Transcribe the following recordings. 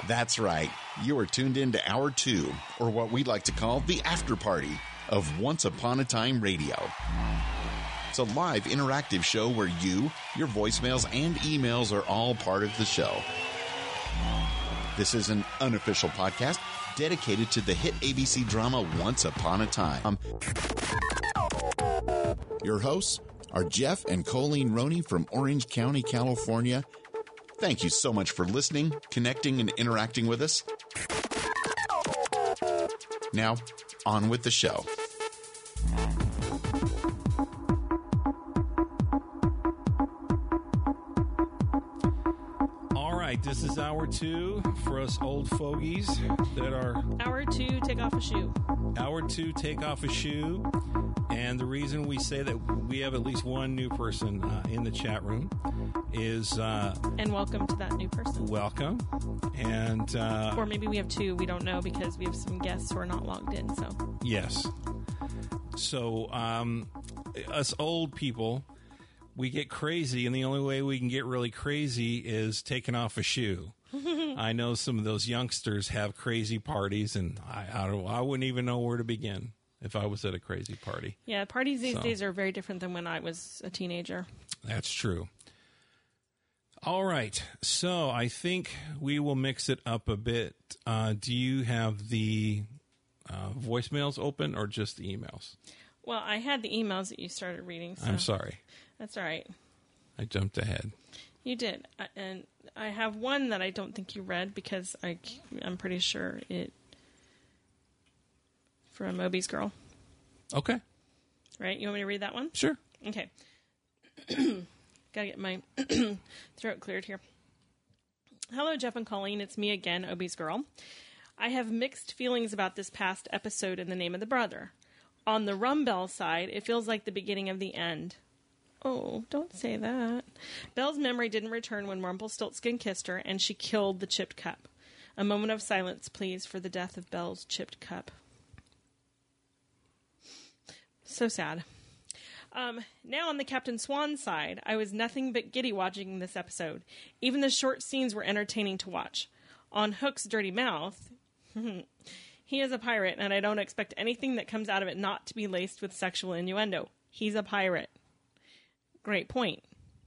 That's right. You are tuned in to Hour 2, or what we like to call the after party of Once Upon a Time Radio. It's a live interactive show where you, your voicemails, and emails are all part of the show. This is an unofficial podcast dedicated to the hit ABC drama Once Upon a Time. Your hosts are Jeff and Colleen Roney from Orange County, California. Thank you so much for listening, connecting, and interacting with us. Now, on with the show. All right, this is Hour 2 for us old fogies that are... Hour 2, take off a shoe. Hour 2, take off a shoe. And the reason we say that we have at least one new person in the chat room is... and welcome to that new person. Welcome. And... or maybe we have two, we don't know, because we have some guests who are not logged in, so... Yes. So, us old people, we get crazy, and the only way we can get really crazy is taking off a shoe. I know some of those youngsters have crazy parties, and I wouldn't even know where to begin if I was at a crazy party. Yeah, parties these days are very different than when I was a teenager. That's true. All right, so I think we will mix it up a bit. Do you have the voicemails open or just the emails? Well, I had the emails that you started reading. So I'm sorry. That's all right. I jumped ahead. You did. And I have one that I don't think you read because I'm pretty sure it... from Obie's Girl. Okay. Right? You want me to read that one? Sure. Okay. Gotta get my throat cleared here. Hello, Jeff and Colleen. It's me again, Obie's Girl. I have mixed feelings about this past episode in The Name of the Brother. On the Rumbell side, it feels like the beginning of the end. Oh, don't say that. Belle's memory didn't return when Rumpelstiltskin kissed her, and she killed the chipped cup. A moment of silence, please, for the death of Belle's chipped cup. So sad. Now on the Captain Swan side, I was nothing but giddy watching this episode. Even the short scenes were entertaining to watch. On Hook's dirty mouth, he is a pirate, and I don't expect anything that comes out of it not to be laced with sexual innuendo. He's a pirate. Great point.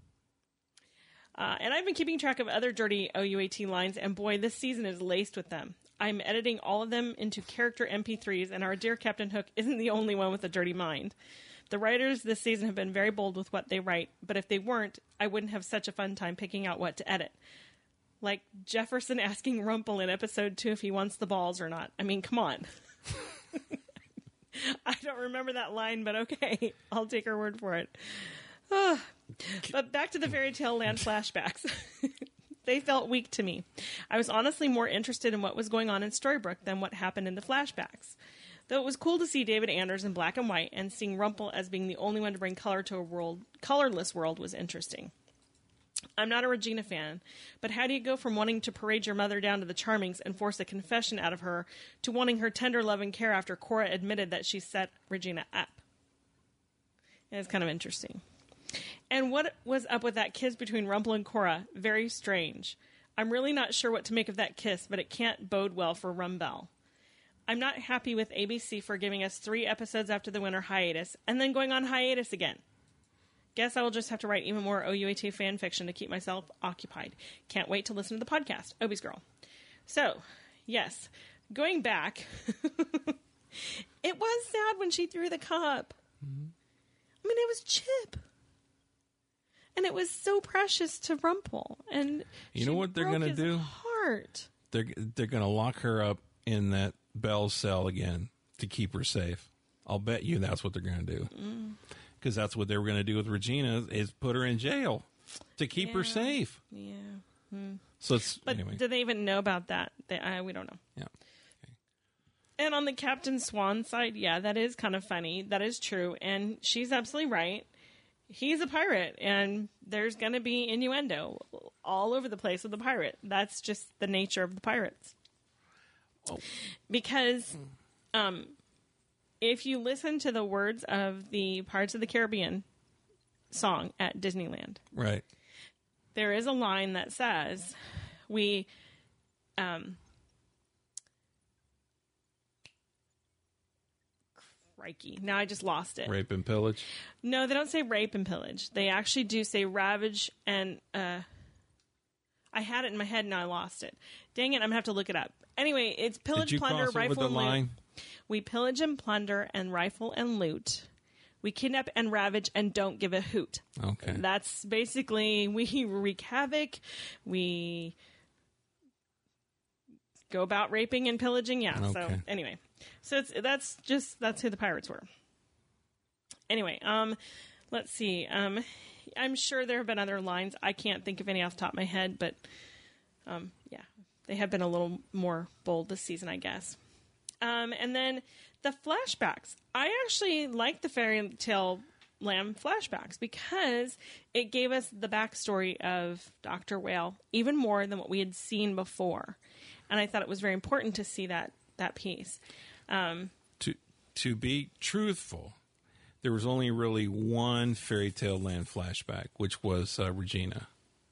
And I've been keeping track of other dirty OUAT lines, and boy, this season is laced with them. I'm editing all of them into character MP3s, and our dear Captain Hook isn't the only one with a dirty mind. The writers this season have been very bold with what they write, but if they weren't, I wouldn't have such a fun time picking out what to edit. Like Jefferson asking Rumple in episode 2 if he wants the balls or not. I mean, come on. I don't remember that line, but okay. I'll take her word for it. But back to the Fairy Tale Land flashbacks. They felt weak to me. I was honestly more interested in what was going on in Storybrooke than what happened in the flashbacks. Though it was cool to see David Anders in black and white, and seeing Rumple as being the only one to bring color to a colorless world was interesting. I'm not a Regina fan, but how do you go from wanting to parade your mother down to the Charmings and force a confession out of her to wanting her tender love and care after Cora admitted that she set Regina up? It's kind of interesting. And what was up with that kiss between Rumple and Cora? Very strange. I'm really not sure what to make of that kiss, but it can't bode well for Rumbell. I'm not happy with ABC for giving us 3 episodes after the winter hiatus, and then going on hiatus again. Guess I will just have to write even more OUAT fan fiction to keep myself occupied. Can't wait to listen to the podcast. Obie's Girl. So, yes, going back, it was sad when she threw the cup. Mm-hmm. I mean, it was Chip. And it was so precious to Rumple. And you know what they're going to do? Heart. They're going to lock her up in that Belle's cell again to keep her safe. I'll bet you that's what they're going to do. Because that's what they were going to do with Regina, is put her in jail to keep her safe. Yeah. So it's, but anyway. Do they even know about that? We don't know. Yeah. Okay. And on the Captain Swan side, yeah, that is kind of funny. That is true. And she's absolutely right. He's a pirate, and there's going to be innuendo all over the place with the pirate. That's just the nature of the pirates. Oh. Because if you listen to the words of the Pirates of the Caribbean song at Disneyland, right, there is a line that says, we crikey, now I just lost it. Rape and pillage? No, they don't say rape and pillage. They actually do say ravage and, I had it in my head, now I lost it. Dang it, I'm going to have to look it up. Anyway, it's pillage, Did you plunder, cross over rifle, the and line? loot. We pillage and plunder and rifle and loot. We kidnap and ravage and don't give a hoot. Okay. That's basically, we wreak havoc. We go about raping and pillaging. Yeah. Okay. So anyway, so that's who the pirates were. Anyway, let's see. I'm sure there have been other lines. I can't think of any off the top of my head, but yeah, they have been a little more bold this season, I guess. And then the flashbacks. I actually like the Fairy Tale Lamb flashbacks because it gave us the backstory of Dr. Whale even more than what we had seen before. And I thought it was very important to see that piece. To be truthful, there was only really one Fairy Tale Land flashback, which was Regina.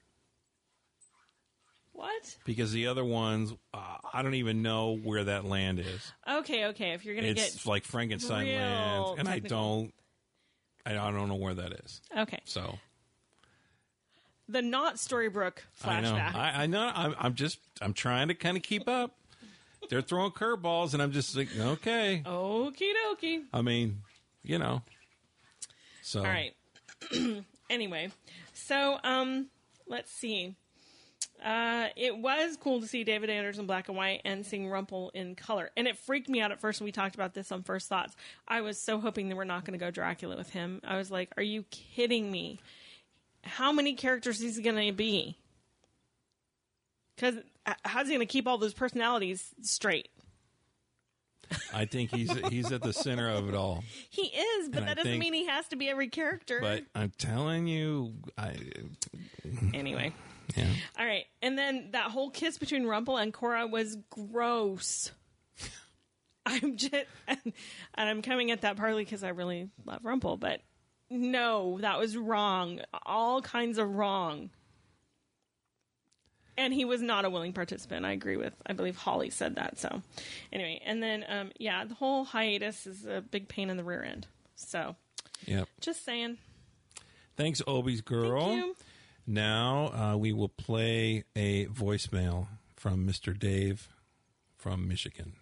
What? Because the other ones, I don't even know where that land is. Okay. If you're going to get It's like Frankenstein real land, and technical. I don't know where that is. Okay. So the not Storybrooke flashback. I know. I'm trying to kind of keep up. They're throwing curveballs, and I'm just like, okay. Okie dokie. I mean, you know. So All right. Anyway, so let's see. It was cool to see David Anders in black and white and seeing Rumple in color. And it freaked me out at first when we talked about this on First Thoughts. I was so hoping that we're not going to go Dracula with him. I was like, are you kidding me? How many characters is he going to be? Because how's he going to keep all those personalities straight? I think he's at the center of it all. He is, but that doesn't mean he has to be every character. But I'm telling you, Anyway. Yeah. All right. And then that whole kiss between Rumple and Cora was gross. And I'm coming at that partly because I really love Rumple, but no, that was wrong. All kinds of wrong. And he was not a willing participant. I believe Holly said that. So anyway, and then, the whole hiatus is a big pain in the rear end. So yep. Just saying. Thanks, Obi's girl. Thank you. Now we will play a voicemail from Mr. Dave from Michigan.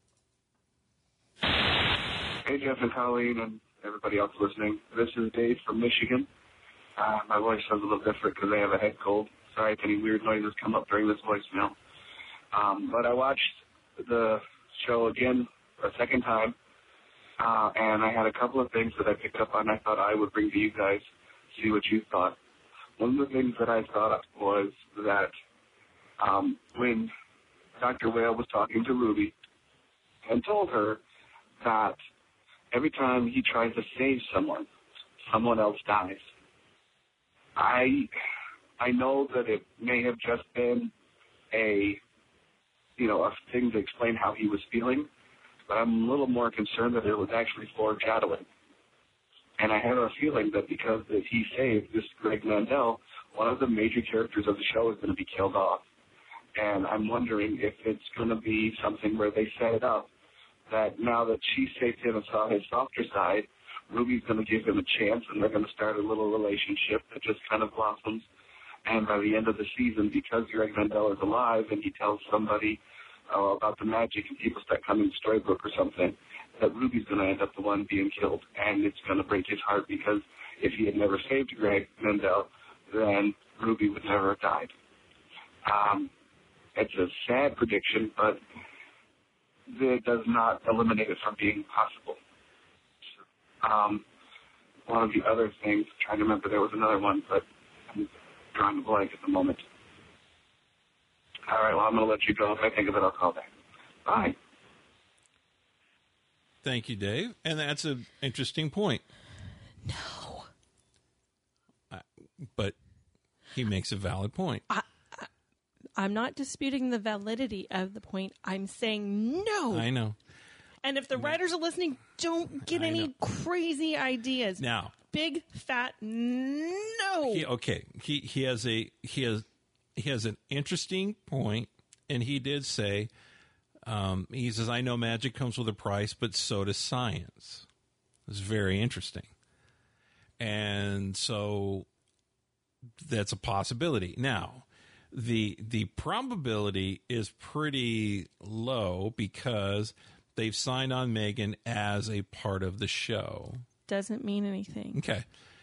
Hey, Jeff and Colleen and everybody else listening. This is Dave from Michigan. My voice sounds a little different because I have a head cold. Sorry if any weird noises come up during this voicemail. But I watched the show again a second time, and I had a couple of things that I picked up on I thought I would bring to you guys, see what you thought. One of the things that I thought was that when Dr. Whale was talking to Ruby and told her that every time he tries to save someone else dies. I know that it may have just been a thing to explain how he was feeling, but I'm a little more concerned that it was actually foreshadowing. And I have a feeling that because that he saved this Greg Mandel, one of the major characters of the show is going to be killed off. And I'm wondering if it's going to be something where they set it up that now that she saved him and saw his softer side, Ruby's going to give him a chance, and they're going to start a little relationship that just kind of blossoms. And by the end of the season, because Greg Mandel is alive and he tells somebody about the magic and people start coming to Storybrooke or something, that Ruby's going to end up the one being killed. And it's going to break his heart because if he had never saved Greg Mandel, then Ruby would never have died. It's a sad prediction, but it does not eliminate it from being possible. One of the other things, I'm trying to remember, there was another one, but I'm drawing a blank at the moment. All right, well, I'm going to let you go. If I think of it, I'll call back. Bye. Thank you, Dave. And that's an interesting point. No. But he makes a valid point. I'm not disputing the validity of the point. I'm saying no. I know. And if the writers are listening, don't get any crazy ideas. Now, big fat no. He has an interesting point, and he did say, he says, I know magic comes with a price, but so does science. It's very interesting. And so that's a possibility. Now, the probability is pretty low because they've signed on Meghan as a part of the show. Doesn't mean anything. Okay.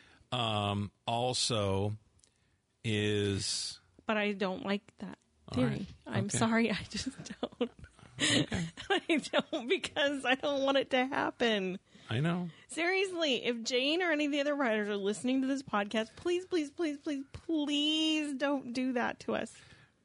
Also is... But I don't like that theory. Right. I'm sorry, I just don't. Okay. I don't, because I don't want it to happen. I know. Seriously, if Jane or any of the other writers are listening to this podcast, please, please, please, please, please don't do that to us.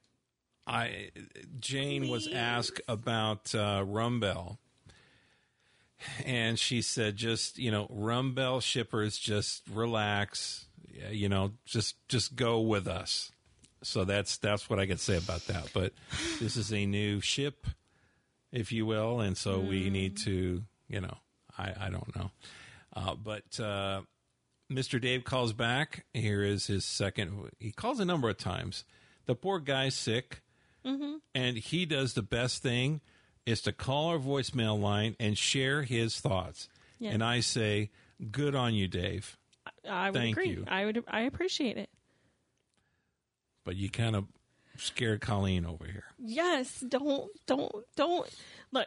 Jane was asked about Rumbell, and she said, just, Rumbell shippers, just relax, just go with us. So that's what I could say about that. But this is a new ship, if you will, and so we need to, I don't know. But Mr. Dave calls back. Here is his second. He calls a number of times. The poor guy's sick, and he does the best thing is to call our voicemail line and share his thoughts. Yes. And I say, good on you, Dave. I would Thank agree. you. I appreciate it. But you kind of scared Colleen over here. Yes, don't. Look,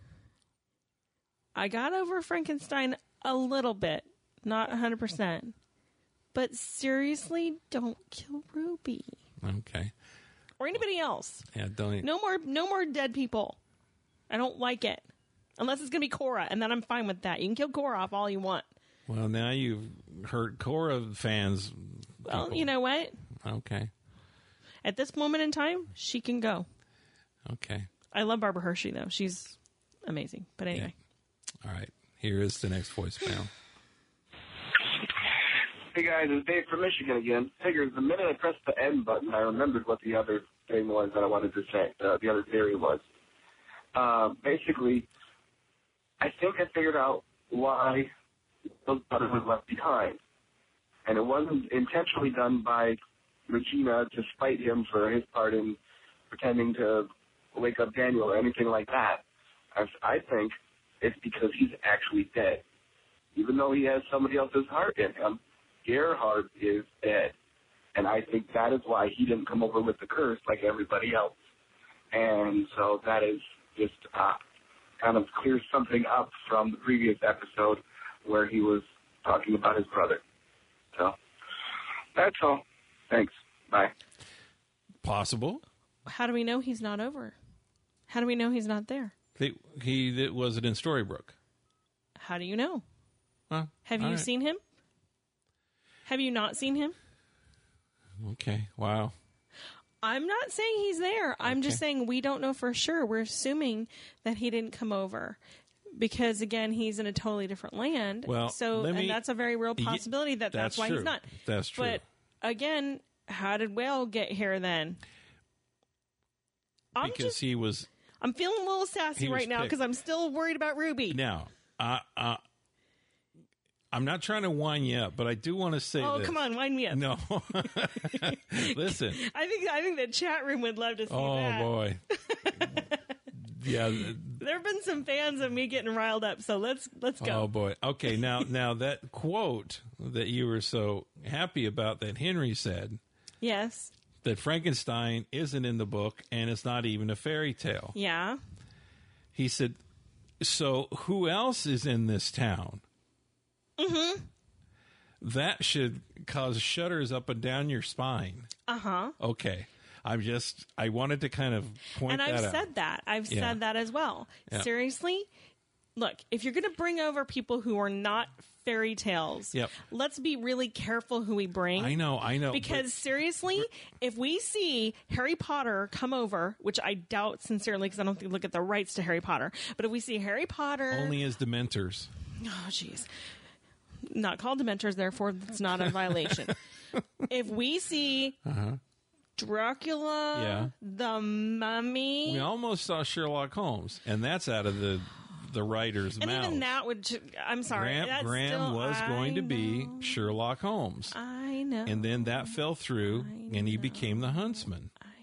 I got over Frankenstein a little bit, not 100%. But seriously, don't kill Ruby. Okay. Or anybody else. Yeah, don't. No more dead people. I don't like it. Unless it's going to be Cora, and then I'm fine with that. You can kill Cora off all you want. Well, now you've hurt Cora fans. Well, people. You know what? Okay. At this moment in time, she can go. Okay. I love Barbara Hershey, though. She's amazing. But anyway. Yeah. All right. Here is the next voicemail. Hey, guys. It's Dave from Michigan again. Figured the minute I pressed the end button, I remembered what the other thing was that I wanted to say. The other theory was. Basically, I think I figured out why Bill's brother was left behind. And it wasn't intentionally done by Regina to spite him for his part in pretending to wake up Daniel or anything like that. I think it's because he's actually dead. Even though he has somebody else's heart in him, Gerhard is dead. And I think that is why he didn't come over with the curse like everybody else. And so that is just kind of clears something up from the previous episode where he was talking about his brother. So that's all. Thanks. Bye. Possible. How do we know he's not over? How do we know he's not there? He was it in Storybrooke. How do you know? Well, have you seen him? Have you not seen him? Okay. Wow. I'm not saying he's there. I'm just saying we don't know for sure. We're assuming that he didn't come over. Because, again, he's in a totally different land. Well, and that's a very real possibility that's why true. he's not. That's true. But, again, how did Whale get here then? I'm feeling a little sassy right now because I'm still worried about Ruby. Now, I'm not trying to wind you up, but I do want to say this. this. Come on, wind me up. No. Listen. I think the chat room would love to see that. Oh, boy. Yeah. There have been some fans of me getting riled up, so let's go. Oh, boy. Okay, now that quote that you were so happy about that Henry said. Yes. That Frankenstein isn't in the book, and it's not even a fairy tale. Yeah. He said, so who else is in this town? Mm-hmm. That should cause shudders up and down your spine. Uh-huh. Okay. I wanted to kind of point that out. And I've said that. I've said that as well. Yeah. Seriously, look, if you're going to bring over people who are not fairy tales, let's be really careful who we bring. I know. Because seriously, if we see Harry Potter come over, which I doubt sincerely because I don't think we look at the rights to Harry Potter, but if we see Harry Potter... Only as Dementors. Oh, jeez. Not called Dementors, therefore it's not a violation. If we see... Dracula, the Mummy. We almost saw Sherlock Holmes, and that's out of the writer's mouth. And even that would... I'm sorry. Graham was going to be Sherlock Holmes. I know. And then that fell through, and he became the Huntsman.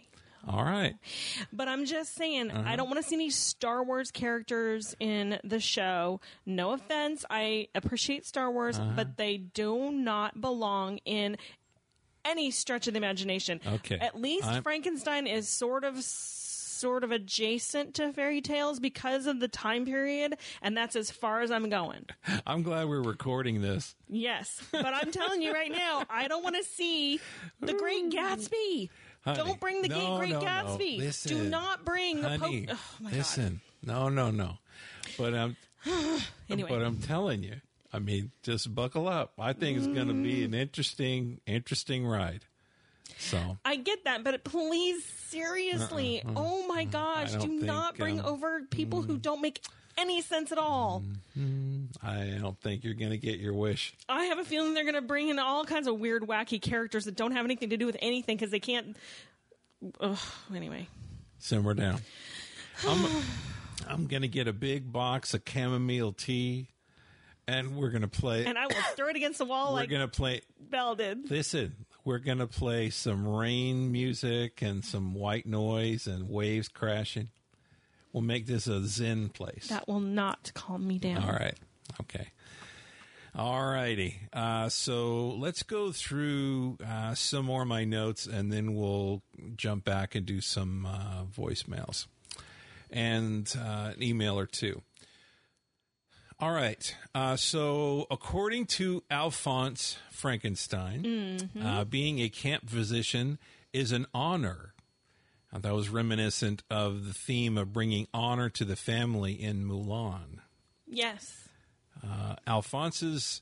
All right. But I'm just saying, I don't want to see any Star Wars characters in the show. No offense, I appreciate Star Wars, but they do not belong in any stretch of the imagination. Okay. At least Frankenstein is sort of adjacent to fairy tales because of the time period, and that's as far as I'm going. I'm glad we're recording this. Yes, but I'm telling you right now, I don't want to see the Great Gatsby. Honey, Don't bring the Great Gatsby. No. Listen, do not bring honey, oh my listen. God. No. But Anyway. But I'm telling you, I mean, just buckle up. I think it's going to be an interesting ride. So I get that, but please, seriously, oh my gosh, I do don't not think, bring over people who don't make any sense at all. I don't think you're going to get your wish. I have a feeling they're going to bring in all kinds of weird, wacky characters that don't have anything to do with anything because they can't. Anyway. Simmer down. I'm going to get a big box of chamomile tea, and we're going to play. And I will throw it against the wall we're like going to play. Belle did. Listen, we're going to play some rain music and some white noise and waves crashing. We'll make this a zen place. That will not calm me down. All right. Okay. All righty. So let's go through some more of my notes, and then we'll jump back and do some voicemails and an email or two. All right. So according to Alphonse Frankenstein, being a camp physician is an honor. That was reminiscent of the theme of bringing honor to the family in Mulan. Yes. Alphonse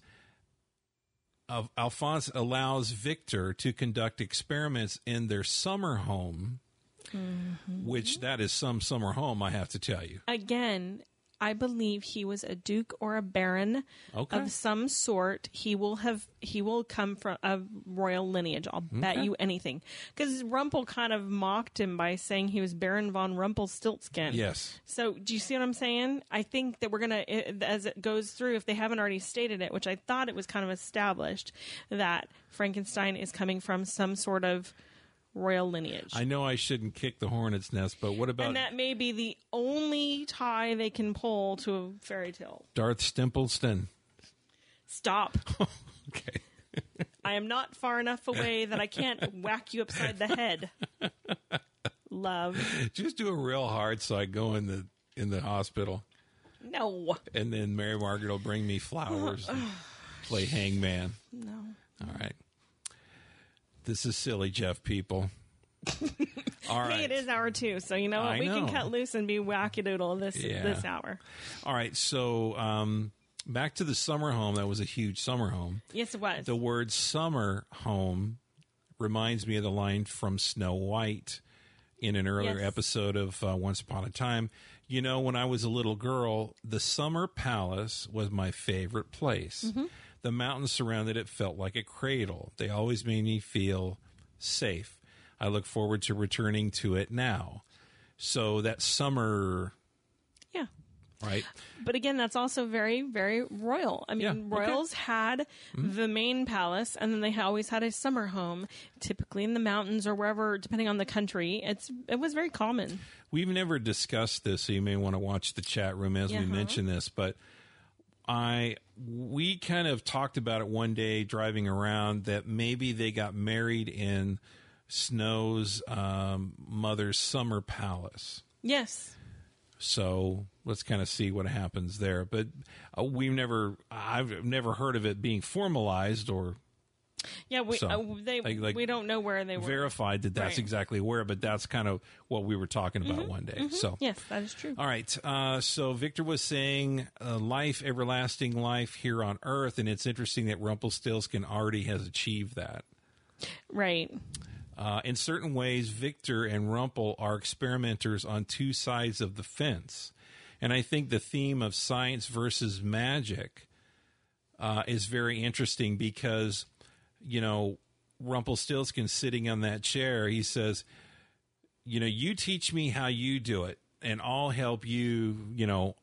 allows Victor to conduct experiments in their summer home, which that is some summer home, I have to tell you. Again, I believe he was a duke or a baron of some sort. He will come from a royal lineage. I'll bet you anything. Because Rumpel kind of mocked him by saying he was Baron von Rumpelstiltskin. Yes. So do you see what I'm saying? I think that we're going to, as it goes through, if they haven't already stated it, which I thought it was kind of established, that Frankenstein is coming from some sort of royal lineage. I know I shouldn't kick the hornet's nest, but what about... And that may be the only tie they can pull to a fairy tale. Darth Stempleston? Stop. Okay. I am not far enough away that I can't whack you upside the head. Love. Just do it real hard so I go in the hospital. No. And then Mary Margaret will bring me flowers and play hangman. No. All right. This is silly, Jeff, people. All right. Hey, it is hour 2, so you know what? We can cut loose and be wackadoodle this hour. All right, so back to the summer home. That was a huge summer home. Yes, it was. The word summer home reminds me of the line from Snow White in an earlier episode of Once Upon a Time. You know, when I was a little girl, the summer palace was my favorite place. Mm-hmm. The mountains surrounded it felt like a cradle. They always made me feel safe. I look forward to returning to it now. So that summer... Yeah. Right. But again, that's also very, very royal. I mean, royals had the main palace, and then they always had a summer home, typically in the mountains or wherever, depending on the country. It was very common. We've never discussed this, so you may want to watch the chat room as we mention this, but we kind of talked about it one day driving around that maybe they got married in Snow's mother's summer palace. Yes. So let's kind of see what happens there. But I've never heard of it being formalized or. Yeah, we don't know where they were. Verified that's exactly where, but that's kind of what we were talking about one day. So yes, that is true. All right. So Victor was saying life, everlasting life here on Earth, and it's interesting that Rumpelstiltskin already has achieved that. Right. In certain ways, Victor and Rumpel are experimenters on two sides of the fence. And I think the theme of science versus magic is very interesting because, you know, Rumpelstiltskin sitting on that chair, he says, you know, you teach me how you do it, and I'll help you, you know,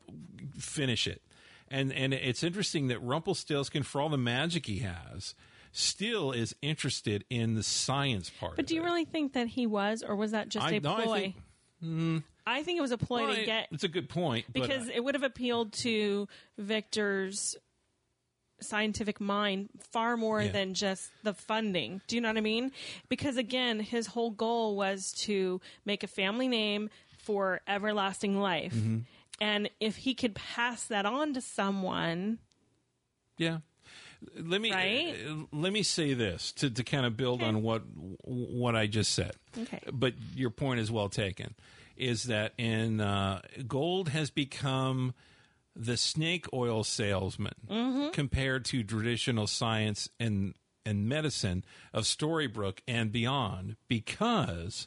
finish it. And it's interesting that Rumpelstiltskin, for all the magic he has, still is interested in the science part. But do you really think that he was, or was that just a ploy? I think it was a ploy to get. It's a good point because it would have appealed to Victor's scientific mind far more than just the funding. Do you know what I mean? Because again, his whole goal was to make a family name for everlasting life. Mm-hmm. And if he could pass that on to someone. Yeah. Let me say this to kind of build on what I just said. Okay. But your point is well taken. Is that gold has become the snake oil salesman compared to traditional science and medicine of Storybrooke and beyond, because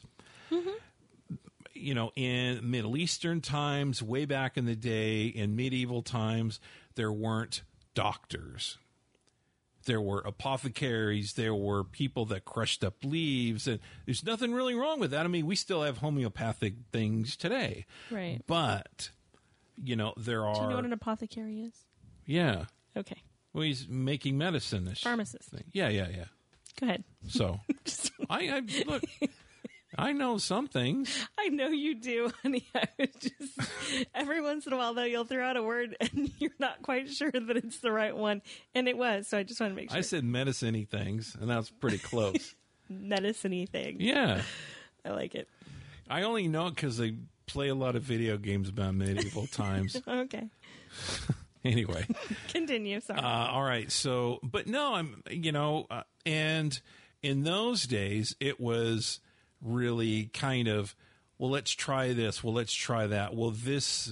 in Middle Eastern times, way back in the day, in medieval times, there weren't doctors. There were apothecaries. There were people that crushed up leaves, and there's nothing really wrong with that. I mean, we still have homeopathic things today, right? But there are. Do you know what an apothecary is? Yeah. Okay. Well, he's making medicine. Pharmacist. Thing. Yeah. Go ahead. So, I look. I know some things. I know you do, honey. I was just every once in a while, though, you'll throw out a word and you're not quite sure that it's the right one, and it was. So I just want to make sure. I said medicine-y things, and that's pretty close. Medicine-y thing. Yeah, I like it. I only know it because they play a lot of video games about medieval times. Okay. Anyway, continue. Sorry. All right. So, but no, and in those days, it was really kind of, well, let's try this. Well, let's try that. Well, this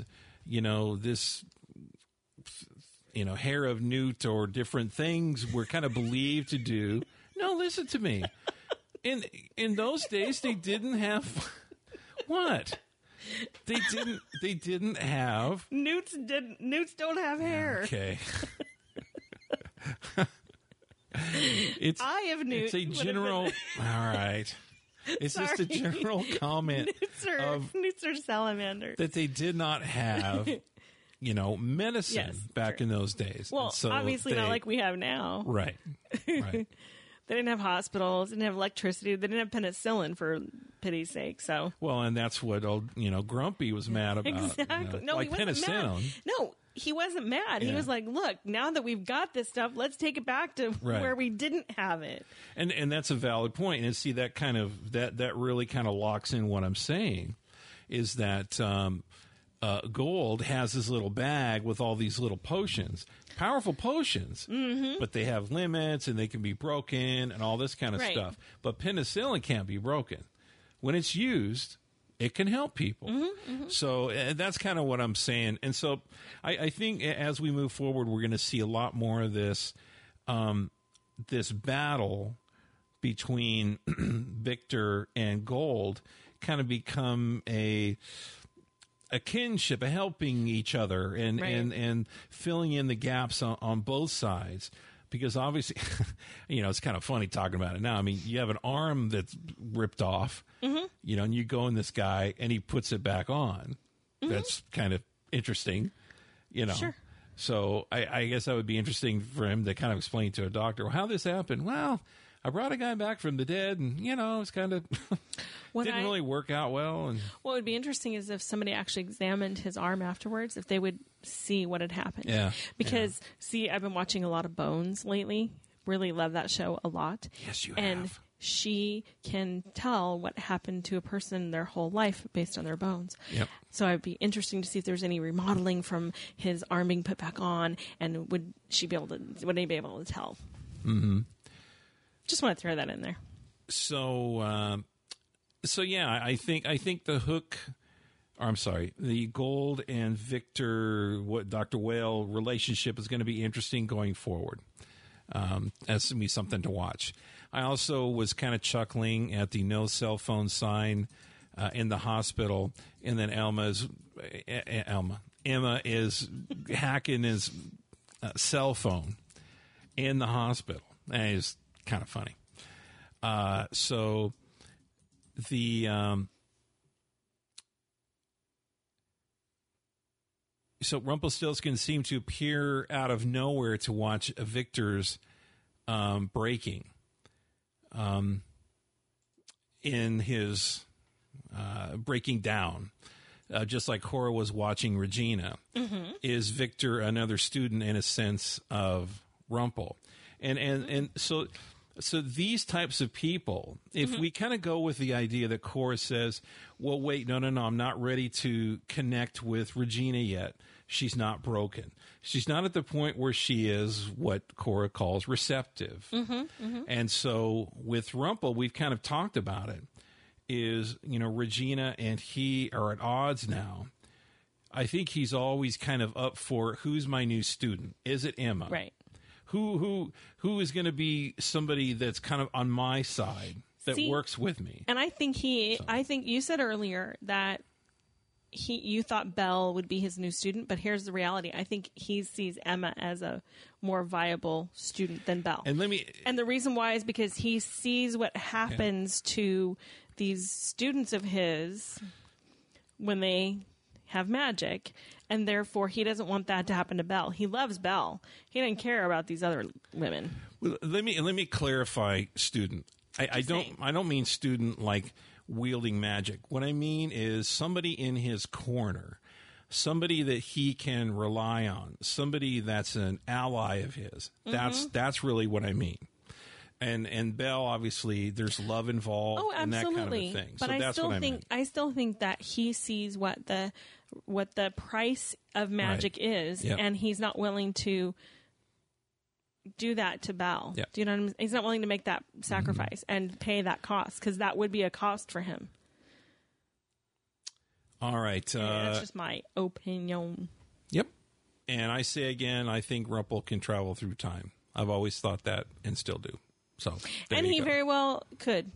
hair of newt or different things were kind of believed to do. No, listen to me. In those days, they didn't have what? They didn't have newts don't have hair. Okay. It's eye of newt. It's a general. All right. It's just a general comment newts are salamanders that they did not have, medicine back in those days. Well, so obviously not like we have now. Right. They didn't have hospitals, didn't have electricity, they didn't have penicillin, for pity's sake. So well, and that's what old Grumpy was mad about. Exactly. No, like he wasn't penicillin. mad. No, he wasn't mad. Yeah. He was like, "Look, now that we've got this stuff, let's take it back to where we didn't have it." And that's a valid point. And see, that kind of that really kind of locks in what I'm saying, is that Gold has this little bag with all these little potions. Powerful potions, but they have limits and they can be broken and all this kind of stuff. But penicillin can't be broken. When it's used, it can help people. So that's kind of what I'm saying. And so I think as we move forward, we're going to see a lot more of this, this battle between Victor and Gold kind of become a kinship, a helping each other, and filling in the gaps on both sides. Because obviously, it's kind of funny talking about it now. I mean, you have an arm that's ripped off, and you go in this guy, and he puts it back on. That's kind of interesting, Sure. So I guess that would be interesting for him to kind of explain to a doctor, well, how this happened. Well, I brought a guy back from the dead, and it's kind of didn't really work out well. And what would be interesting is if somebody actually examined his arm afterwards, if they would see what had happened. Yeah. Because see, I've been watching a lot of Bones lately. Really love that show a lot. Yes, you and have. She can tell what happened to a person their whole life based on their bones. Yep. So it'd be interesting to see if there's any remodeling from his arm being put back on, and would he be able to tell? Mm-hmm. Just want to throw that in there. So, yeah, I think the Hook, or I'm sorry, the Gold and Victor, Dr. Whale relationship is going to be interesting going forward. That's going to be something to watch. I also was kind of chuckling at the no cell phone sign in the hospital, and then Emma is hacking his cell phone in the hospital, and it's kind of funny. So Rumpelstiltskin seemed to appear out of nowhere to watch Victor's breaking in his breaking down, just like Cora was watching Regina. Is Victor another student in a sense of Rumpel? And so these types of people, if we kind of go with the idea that Cora says, well, wait, no, I'm not ready to connect with Regina yet. She's not broken. She's not at the point where she is what Cora calls receptive. And so with Rumpel, we've kind of talked about it, is, Regina and he are at odds now. I think he's always kind of up for, who's my new student? Is it Emma? Right. Who is going to be somebody that's kind of on my side that works with me? And I think I think you said earlier that you thought Belle would be his new student, but here's the reality. I think he sees Emma as a more viable student than Belle. And the reason why is because he sees what happens to these students of his when they have magic, and therefore he doesn't want that to happen to Belle. He loves Belle. He doesn't care about these other women. Well, let me clarify student. I don't mean student like wielding magic. What I mean is somebody in his corner, somebody that he can rely on, somebody that's an ally of his. That's really what I mean. And Belle, obviously, there's love involved and that kind of a thing. But so I still think that he sees what the price of magic is, and he's not willing to do that to Belle. Yep. Do you know what I mean? He's not willing to make that sacrifice and pay that cost, because that would be a cost for him. All right. That's just my opinion. Yep. And I say again, I think Rumpel can travel through time. I've always thought that and still do. So, and he very well could.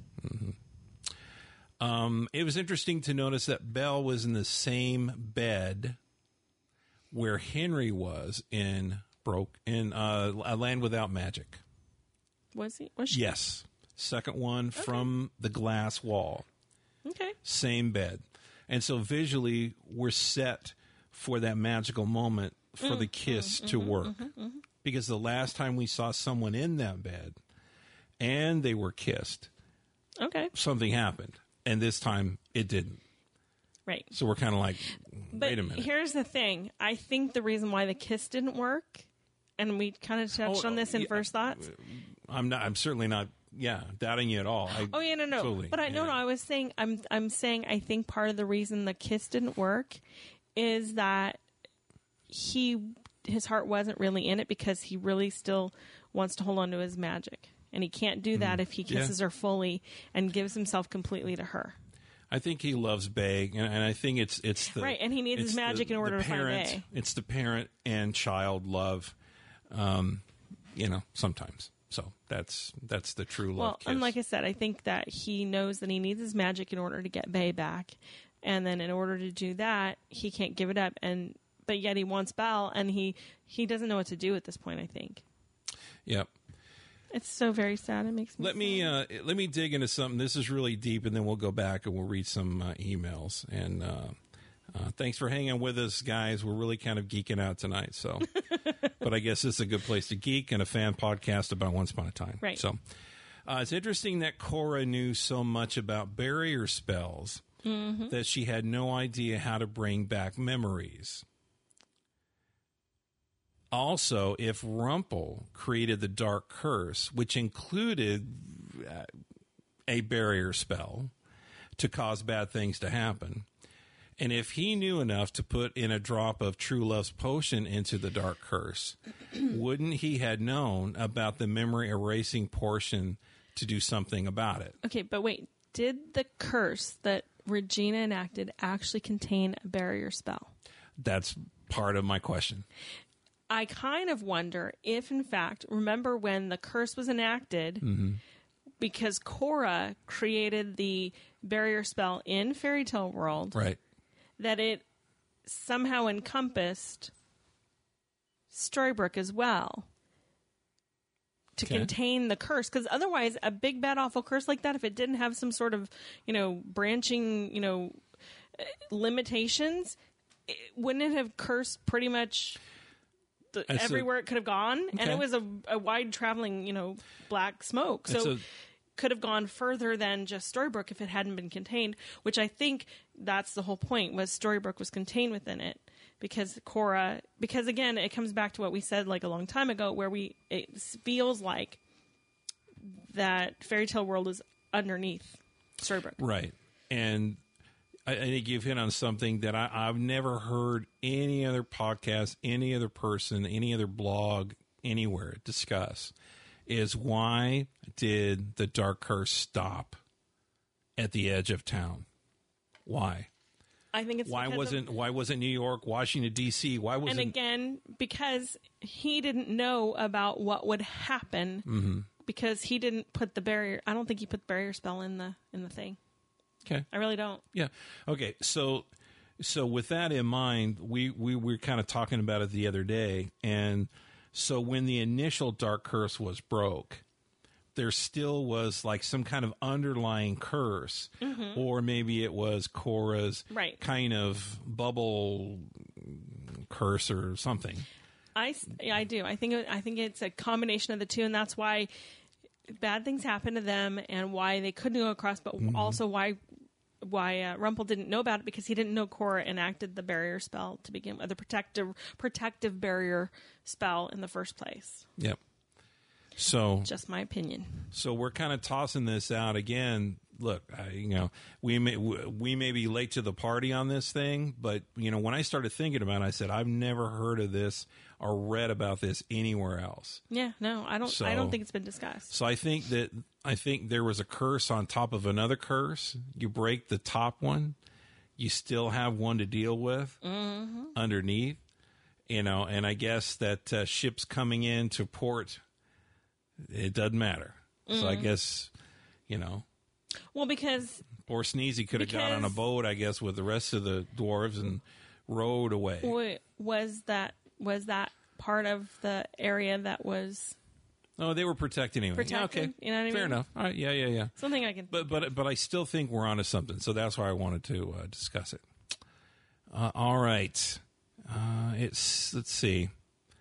It was interesting to notice that Belle was in the same bed where Henry was in A Land Without Magic. Was he? Was she? Yes. Second one from the glass wall. Okay. Same bed. And so visually, we're set for that magical moment for the kiss to work. Because the last time we saw someone in that bed and they were kissed, something happened. And this time it didn't. Right. So we're kind of like, wait a minute. Here's the thing. I think the reason why the kiss didn't work, and we kind of touched on this in First Thoughts. I'm certainly not, doubting you at all. No. Totally, but I was saying, I'm saying I think part of the reason the kiss didn't work is that his heart wasn't really in it, because he really still wants to hold on to his magic. And he can't do that if he kisses her fully and gives himself completely to her. I think he loves Bae, and I think it's the right, and he needs his magic in order to find Bae. It's the parent and child love, sometimes. So that's the true love kiss. And like I said, I think that he knows that he needs his magic in order to get Bae back, and then in order to do that, he can't give it up. But yet he wants Belle, and he doesn't know what to do at this point, I think. Yep. It's so very sad. It makes me sad. Let me dig into something. This is really deep, and then we'll go back and we'll read some emails. And thanks for hanging with us, guys. We're really kind of geeking out tonight. So, but I guess this is a good place to geek, and a fan podcast about Once Upon a Time. Right. So it's interesting that Cora knew so much about barrier spells that she had no idea how to bring back memories. Also, if Rumpel created the Dark Curse, which included a barrier spell to cause bad things to happen, and if he knew enough to put in a drop of True Love's potion into the Dark Curse, wouldn't he have known about the memory erasing portion to do something about it? Okay, but wait. Did the curse that Regina enacted actually contain a barrier spell? That's part of my question. I kind of wonder if, in fact, remember when the curse was enacted, because Cora created the barrier spell in Fairy Tale World, right? That it somehow encompassed Storybrooke as well to contain the curse. Because otherwise, a big, bad, awful curse like that, if it didn't have some sort of, branching, limitations, wouldn't it have cursed pretty much everywhere it could have gone, and Okay. it was a wide traveling, black smoke. So could have gone further than just Storybrooke if it hadn't been contained, which I think that's the whole point, was Storybrooke was contained within it. Because again, it comes back to what we said like a long time ago, where it feels like that fairy tale world is underneath Storybrooke. Right. And I think you've hit on something that I've never heard any other podcast, any other person, any other blog anywhere discuss, is why did the Dark Curse stop at the edge of town? Why? I think it's why wasn't New York, Washington, D.C.? Why wasn't... And again, because he didn't know about what would happen, because he didn't put the barrier. I don't think he put the barrier spell in the thing. Okay. I really don't. Yeah. Okay. So with that in mind, we were kind of talking about it the other day, and so when the initial Dark Curse was broke, there still was like some kind of underlying curse, or maybe it was Cora's kind of bubble curse or something. I do. I think it's a combination of the two, and that's why bad things happened to them, and why they couldn't go across, but also why Rumpel didn't know about it, because he didn't know Cora enacted the barrier spell to begin with, the protective barrier spell in the first place. Yep. So just my opinion. So we're kind of tossing this out again. Look, we may be late to the party on this thing, but when I started thinking about it, I said I've never heard of this or read about this anywhere else. Yeah, no, I don't. I don't think it's been discussed. So I think there was a curse on top of another curse. You break the top one, you still have one to deal with underneath. And I guess that ships coming in to port, it doesn't matter. So I guess, well, because poor Sneezy could have got on a boat, I guess, with the rest of the dwarves and rowed away. Was that part of the area that was? Oh, they were protecting anyway. Protected, okay, you know what I mean? Fair enough. All right, yeah. Something I can. But I still think we're onto something. So that's why I wanted to discuss it. All right. Let's see.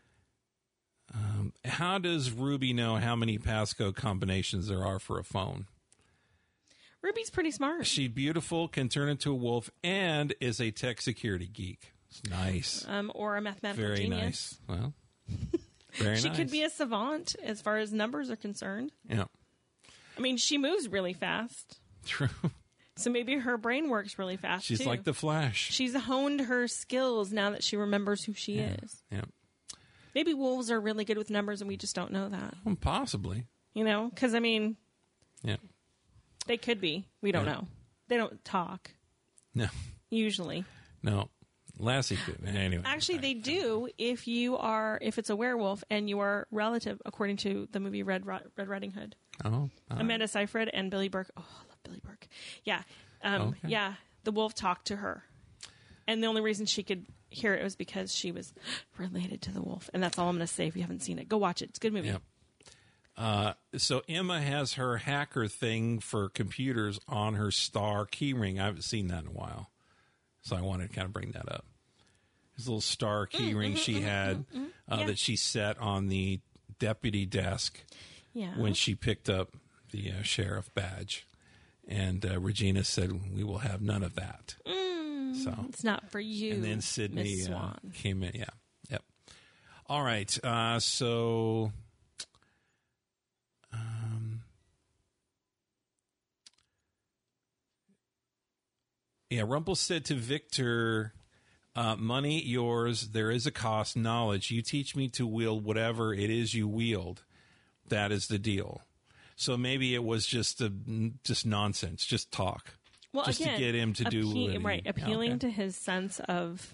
How does Ruby know how many passcode combinations there are for a phone? Ruby's pretty smart. She's beautiful, can turn into a wolf, and is a tech security geek. It's nice. Or a mathematical very genius. Nice. Well, very nice. She could be a savant as far as numbers are concerned. Yeah. I mean, she moves really fast. True. So maybe her brain works really fast, She's too. like the Flash. She's honed her skills now that she remembers who she is. Yeah. Maybe wolves are really good with numbers and we just don't know that. Well, possibly. Because, I mean, they could be. We don't know. They don't talk. No. Usually. No. Lassie could. Anyway. Actually, they do if it's a werewolf and you are relative, according to the movie Red Riding Hood. Oh. Amanda Seyfried and Billy Burke. Oh, I love Billy Burke. Yeah. Okay. Yeah. The wolf talked to her. And the only reason she could hear it was because she was related to the wolf. And that's all I'm going to say if you haven't seen it. Go watch it. It's a good movie. Yep. So Emma has her hacker thing for computers on her star keyring. I haven't seen that in a while. So I wanted to kind of bring that up. This little star keyring she had that she set on the deputy desk when she picked up the sheriff badge. And Regina said, "We will have none of that." So it's not for you. And then Sydney Miss Swan. came in. Yeah. Yep. All right. So. Rumpel said to Victor, money yours, there is a cost, knowledge. You teach me to wield whatever it is you wield. That is the deal. So maybe it was just nonsense, just talk. Well, just again, to get him to do appealing to his sense of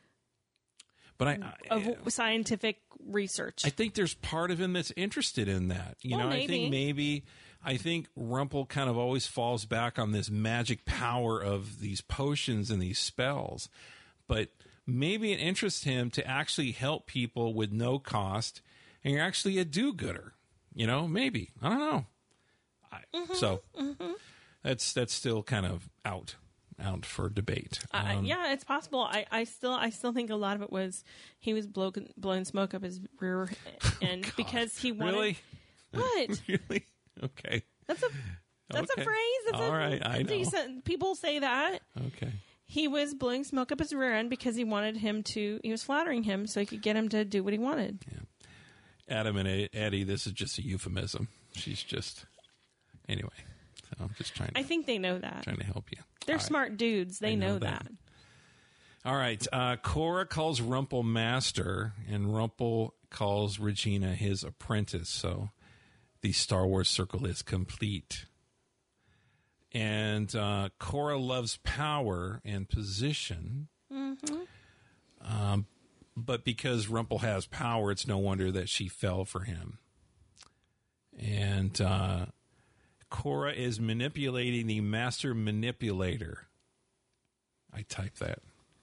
of scientific research. I think there's part of him that's interested in that. Maybe. I think Rumpel kind of always falls back on this magic power of these potions and these spells. But maybe it interests him to actually help people with no cost, and you're actually a do-gooder. Maybe. I don't know. So that's still kind of out. out for debate. Yeah, it's possible. I still think a lot of it was he was blowing smoke up his rear end because he wanted. Really? What? Really? Okay. That's a Okay. phrase. That's All right, I know. decent. People say that. Okay. He was blowing smoke up his rear end because he wanted him to. He was flattering him so he could get him to do what he wanted. Yeah. Adam and Eddie, this is just a euphemism. She's just anyway. So I'm just trying. I think they know that. Trying to help you. They're All right. smart dudes. They know that. All right. Cora calls Rumple master, and Rumple calls Regina his apprentice. So the Star Wars circle is complete. And Cora loves power and position. Mm-hmm. But because Rumple has power, it's no wonder that she fell for him. And Cora is manipulating the master manipulator. I type that.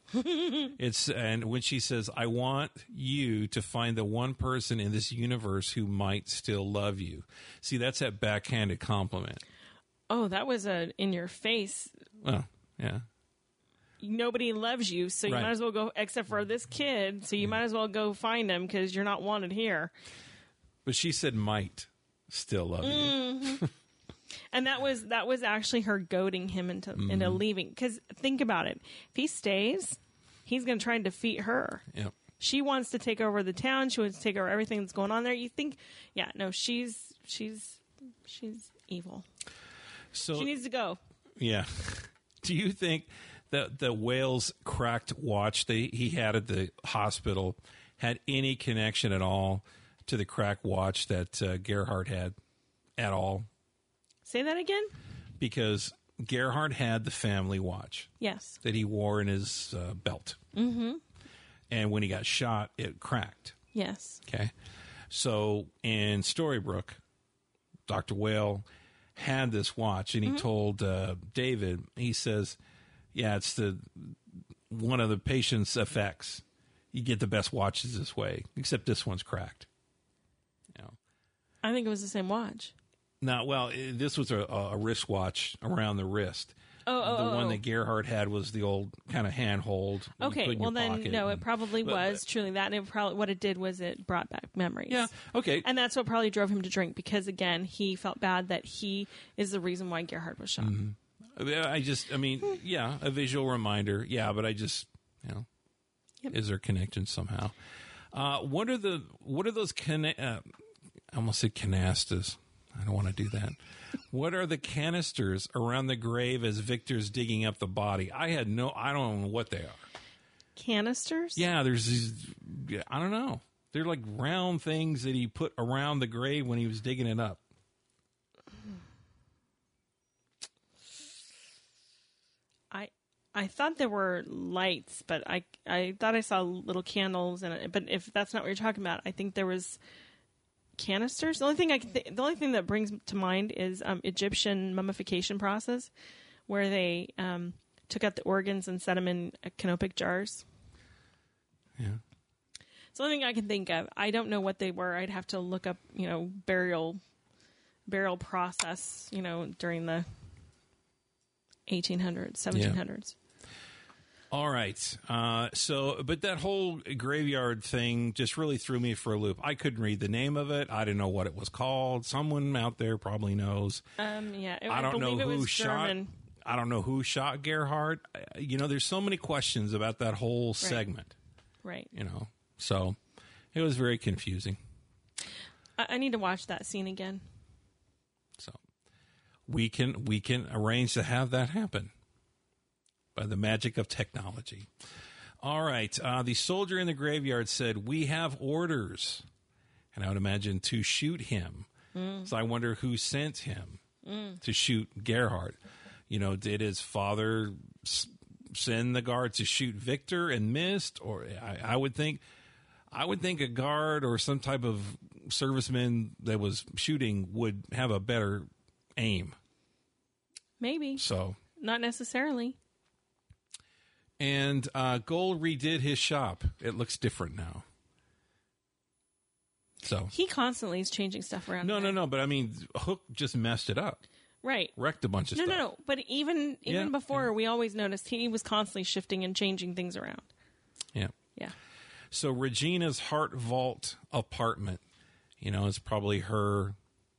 And when she says, I want you to find the one person in this universe who might still love you. See, that's that backhanded compliment. Oh, that was a in your face. Well, yeah. Nobody loves you, so you Right. might as well go, except for this kid, so you might as well go find him because you're not wanted here. But she said might still love you. And that was actually her goading him into leaving. Because think about it. If he stays, he's going to try and defeat her. Yep. She wants to take over the town. She wants to take over everything that's going on there. You think, yeah, no, she's evil. So She needs to go. yeah. Do you think that the Wales cracked watch he had at the hospital had any connection at all to the cracked watch that Gerhardt had at all? Say that again? Because Gerhardt had the family watch Yes. that he wore in his belt. Mm-hmm. And when he got shot, it cracked. Yes. Okay. So in Storybrooke, Dr. Whale had this watch, and he told David, he says, yeah, it's one of the patient's effects. You get the best watches this way, except this one's cracked. You know. I think it was the same watch. Now, well, this was a wristwatch around the wrist. The one that Gerhardt had was the old kind of handhold. Okay, well then, no, it probably was truly that, and it probably what it did was it brought back memories. Yeah, okay. And that's what probably drove him to drink because, again, he felt bad that he is the reason why Gerhardt was shot. Mm-hmm. Yeah, a visual reminder. Yeah, but is there a connection somehow? What are those I almost said canastas. I don't want to do that. What are the canisters around the grave as Victor's digging up the body? I don't know what they are. Canisters? Yeah, there's these, I don't know. They're like round things that he put around the grave when he was digging it up. I thought there were lights, but I thought I saw little candles in it. But if that's not what you're talking about, I think there was canisters. The only thing that brings to mind is Egyptian mummification process, where they took out the organs and set them in canopic jars. Yeah. It's the only thing I can think of. I don't know what they were. I'd have to look up, burial process, during the 1800s, 1700s. All right. But that whole graveyard thing just really threw me for a loop. I couldn't read the name of it. I didn't know what it was called. Someone out there probably knows. Yeah. I don't know who shot. German. I don't know who shot Gerhardt. There's so many questions about that whole segment. Right. So it was very confusing. I need to watch that scene again. So we can arrange to have that happen by the magic of technology. All right. The soldier in the graveyard said, "We have orders," and I would imagine to shoot him. So I wonder who sent him to shoot Gerhardt. Did his father send the guard to shoot Victor and missed? Or I would think a guard or some type of serviceman that was shooting would have a better aim. Maybe. So not necessarily. And Gold redid his shop. It looks different now. So he constantly is changing stuff around. No. But I mean, Hook just messed it up. Right. Wrecked a bunch of stuff. No. But even Yeah, before, we always noticed he was constantly shifting and changing things around. Yeah. Yeah. So Regina's Heart Vault apartment, is probably her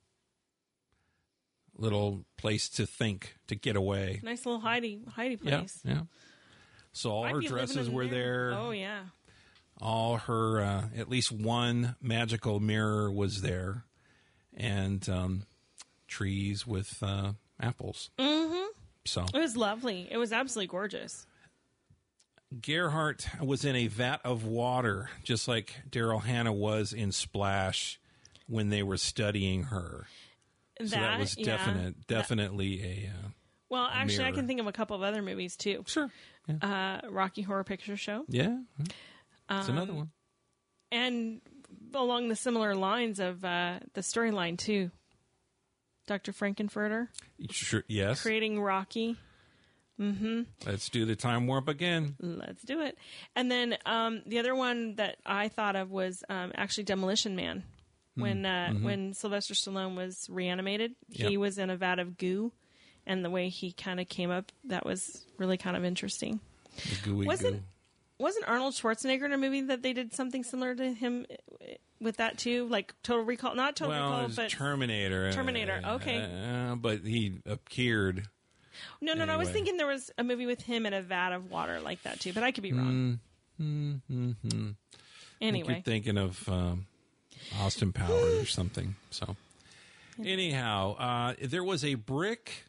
little place to think, to get away. Nice little hidey place. Yeah. So all I'd her be living dresses in were there. Oh, yeah. All her, at least one magical mirror was there. And trees with apples. Mm-hmm. So It was lovely. It was absolutely gorgeous. Gerhardt was in a vat of water, just like Daryl Hannah was in Splash when they were studying her. So that was definitely a well, actually, mirror. I can think of a couple of other movies, too. Sure. Yeah. Rocky Horror Picture Show. Yeah. That's another one. And along the similar lines of the storyline, too. Dr. Frankenfurter. Sure. Yes. Creating Rocky. Mm-hmm. Let's do the time warp again. Let's do it. And then the other one that I thought of was actually Demolition Man. When Sylvester Stallone was reanimated, he was in a vat of goo, and the way he kind of came up, that was really kind of interesting. The gooey goo. Wasn't Arnold Schwarzenegger in a movie that they did something similar to him with that too? Like Total Recall? Not Total Recall, but Terminator. Terminator, okay. But he appeared. No, I was thinking there was a movie with him in a vat of water like that too, but I could be wrong. Mm-hmm. Anyway. You're thinking of Austin Powers or something. So, anyhow, there was a brick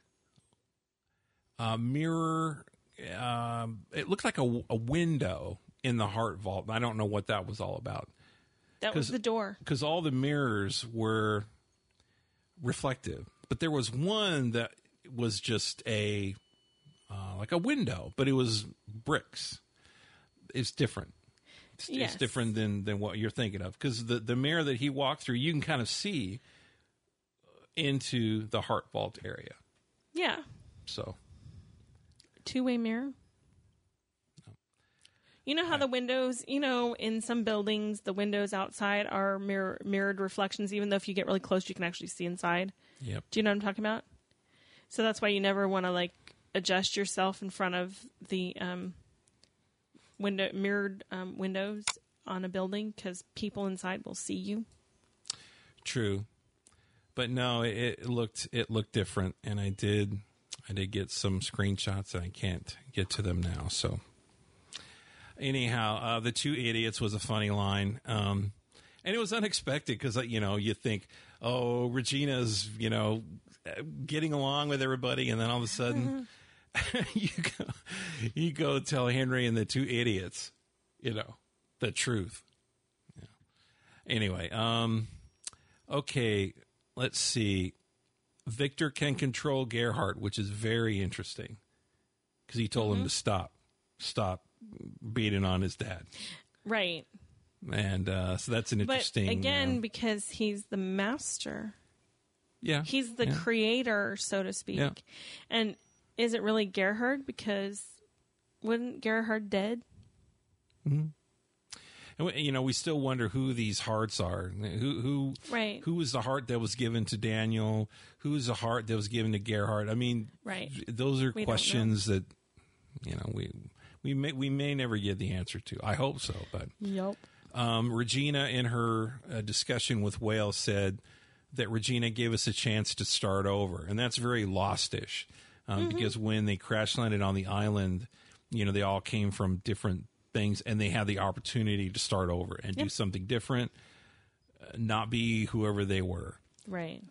mirror. It looked like a window in the Heart Vault. I don't know what that was all about. That was the door. Because all the mirrors were reflective. But there was one that was just like a window, but it was bricks. It's different. It's different than what you're thinking of. Because the mirror that he walked through, you can kind of see into the Heart Vault area. Yeah. So. Two-way mirror. No. You know how the windows, in some buildings, the windows outside are mirrored reflections, even though if you get really close, you can actually see inside. Yep. Do you know what I'm talking about? So that's why you never want to, adjust yourself in front of the mirrored windows on a building, because people inside will see you. True. But no, it looked different, and I did get some screenshots, and I can't get to them now. So, anyhow, the two idiots was a funny line, and it was unexpected because you think, oh, Regina's getting along with everybody, and then all of a sudden, you go tell Henry and the two idiots, the truth. Yeah. Anyway, okay, let's see. Victor can control Gerhardt, which is very interesting because he told him to stop beating on his dad. Right. And so that's an interesting. But again, because he's the master. Yeah. He's the creator, so to speak. Yeah. And is it really Gerhardt? Because wasn't Gerhardt dead? Mm-hmm. And we still wonder who these hearts are. Who was the heart that was given to Daniel? Who is the heart that was given to Gerhardt? I mean, those are questions that we may never get the answer to. I hope so, but yep. Regina, in her discussion with Whale, said that Regina gave us a chance to start over, and that's very Lost-ish, because when they crash landed on the island, they all came from different things, and they had the opportunity to start over and do something different, not be whoever they were. Right.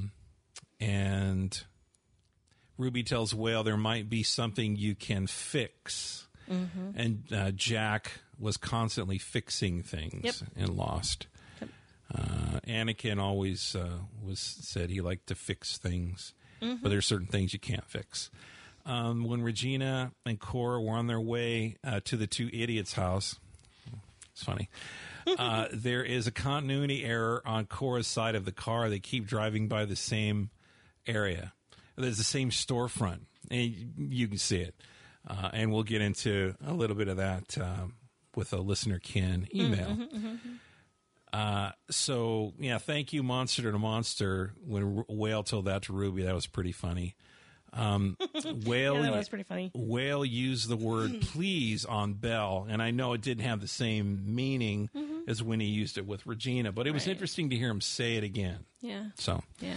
And Ruby tells Whale there might be something you can fix. Mm-hmm. And Jack was constantly fixing things in Lost. Yep. Anakin always said he liked to fix things, but there's certain things you can't fix. When Regina and Cora were on their way to the two idiots' house, it's funny. There is a continuity error on Cora's side of the car. They keep driving by the same area. There's the same storefront, and you can see it. And we'll get into a little bit of that with a listener Ken email. So yeah, thank you, Monster to Monster. When Whale told that to Ruby, that was pretty funny. Whale, Yeah, that was pretty funny. Whale used the word please on Belle, and I know it didn't have the same meaning as when he used it with Regina, but it was Right. interesting to hear him say it again. Yeah. So, Yeah.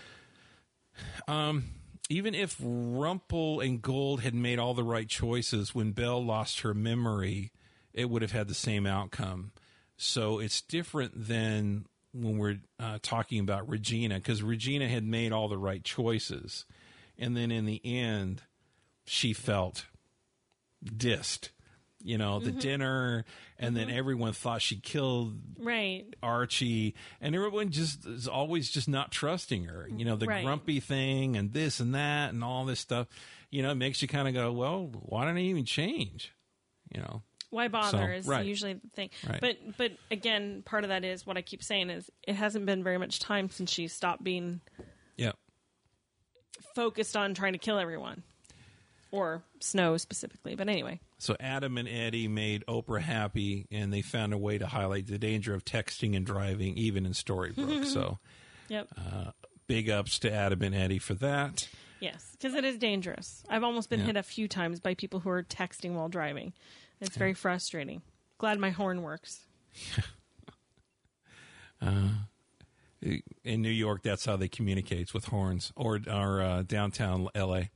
even if Rumple and Gold had made all the right choices when Belle lost her memory, it would have had the same outcome. So it's different than when we're talking about Regina, because Regina had made all the right choices. And then in the end, she felt dissed. You know, the dinner, and then everyone thought she killed Right. Archie, and everyone just is always just not trusting her. You know, the Right. grumpy thing and this and that and all this stuff. You know, it makes you kind of go, well, why don't I even change? You know, Why bother is right. usually the thing. Right. But again, part of that is what I keep saying is it hasn't been very much time since she stopped being yeah. focused on trying to kill everyone. Or Snow specifically. But anyway. So Adam and Eddie made Oprah happy, and they found a way to highlight the danger of texting and driving, even in Storybrooke. So Yep. big ups to Adam and Eddie for that. Yes, because it is dangerous. I've almost been Yeah. hit a few times by people who are texting while driving. It's very frustrating. Glad my horn works. In New York, that's how they communicate, with horns, or downtown L.A.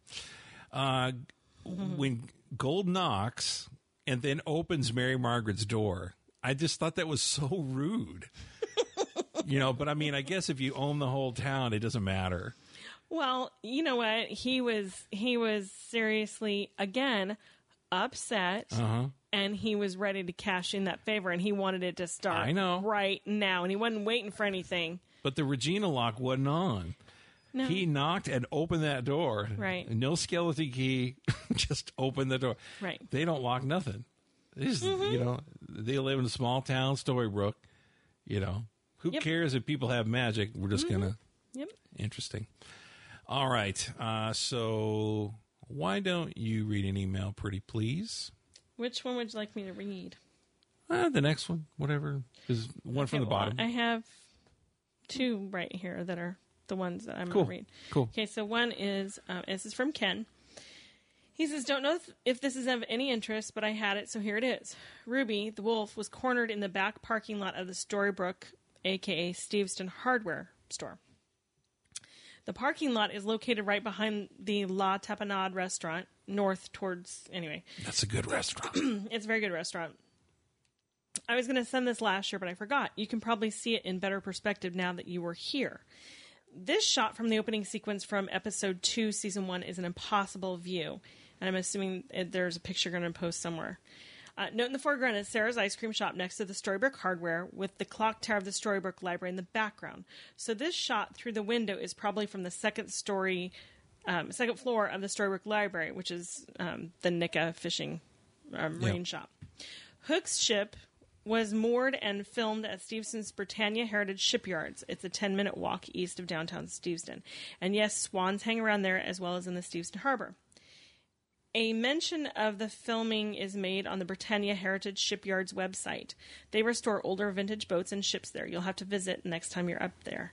When Gold knocks and then opens Mary Margaret's door, I just thought that was so rude. You know, but I mean, I guess if you own the whole town, it doesn't matter. Well, you know what? He was seriously, again, upset. And he was ready to cash in that favor, and he wanted it to start I know. right now, and he wasn't waiting for anything. But the Regina lock wasn't on. No. He knocked and opened that door. Right. No skeleton key, just open the door. Right. They don't lock nothing. They just, you know, they live in a small town, Storybrooke. You know, who Yep. cares if people have magic? We're just going to. Yep. Interesting. All right. So why don't you read an email, pretty please? Which one would you like me to read? The next one, whatever. Is one from the Okay, well, bottom. I have two right here that are the ones that I'm Cool. going to read. Cool. Okay, so one is, this is from Ken. He says, don't know if this is of any interest, but I had it, so here it is. Ruby, the wolf, was cornered in the back parking lot of the Storybrooke, a.k.a. Steveston Hardware store. The parking lot is located right behind the La Tapenade restaurant, north towards, anyway. That's a good restaurant. It's a very good restaurant. I was going to send this last year, but I forgot. You can probably see it in better perspective now that you were here. This shot from the opening sequence from episode 2, season 1, is an impossible view. And I'm assuming there's a picture going to post somewhere. Note in the foreground is Sarah's ice cream shop next to the Storybrooke Hardware with the clock tower of the Storybrooke Library in the background. So this shot through the window is probably from the second floor of the Storybrooke Library, which is the Nika fishing marine shop. Hook's ship was moored and filmed at Steveston's Britannia Heritage Shipyards. It's a 10-minute walk east of downtown Steveston. And yes, swans hang around there as well as in the Steveston Harbor. A mention of the filming is made on the Britannia Heritage Shipyards website. They restore older vintage boats and ships there. You'll have to visit next time you're up there.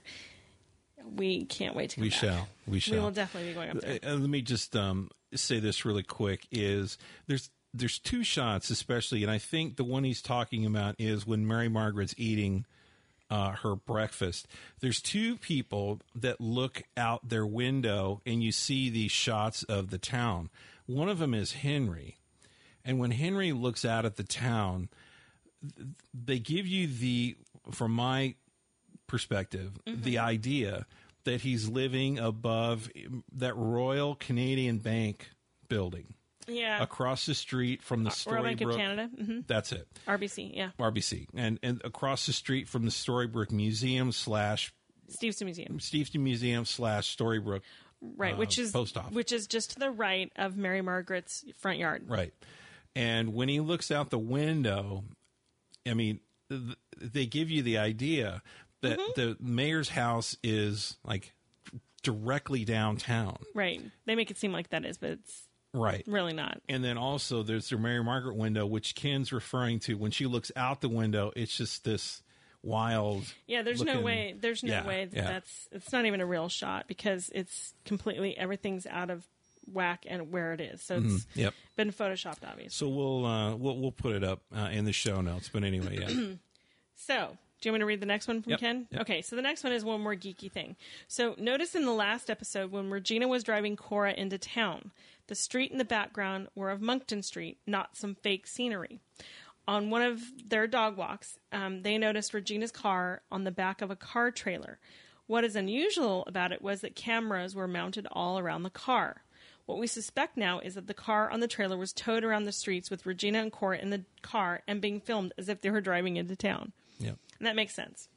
We can't wait to come back. We shall. We will definitely be going up there. Let me just say this really quick. Is there's two shots especially, and I think the one he's talking about is when Mary Margaret's eating her breakfast. There's two people that look out their window, and you see these shots of the town. One of them is Henry, and when Henry looks out at the town, they give you from my perspective, the idea that he's living above that Royal Canadian Bank building. Yeah. Across the street from the Royal Bank of Storybrooke. Canada. Mm-hmm. That's it. RBC, yeah. RBC. And across the street from the Storybrooke Museum / Steveston Museum. Steveston Museum / Storybrooke. Right, which is post office. which is just to the right of Mary Margaret's front yard. Right. And when he looks out the window, I mean, they give you the idea that the mayor's house is like directly downtown. Right. They make it seem like that is, but it's Right. really not. And then also there's the Mary Margaret window, which Ken's referring to. When she looks out the window, it's just this wild. Yeah, there's no way Yeah. that's it's not even a real shot because it's completely everything's out of whack and where it is. So it's Yep. been photoshopped, obviously. So we'll put it up in the show notes. But anyway, yeah. So, do you want me to read the next one from Yep, Ken? yep. Okay, so the next one is one more geeky thing. So, notice in the last episode when Regina was driving Cora into town, the street in the background were of Moncton Street, not some fake scenery. On one of their dog walks, they noticed Regina's car on the back of a car trailer. What is unusual about it was that cameras were mounted all around the car. What we suspect now is that the car on the trailer was towed around the streets with Regina and Cora in the car and being filmed as if they were driving into town. Yep. And that makes sense.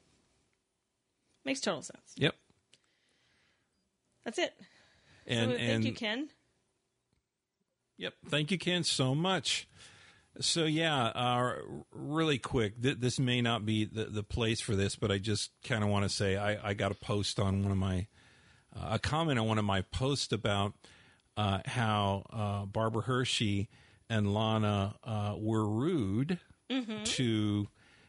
Makes total sense. Yep. That's it. And So thank you, Ken. Yep. Thank you, Ken, so much. So, yeah, really quick, this may not be the place for this, but I just kind of want to say I got a post on one of my, a comment on one of my posts about how Barbara Hershey and Lana were rude to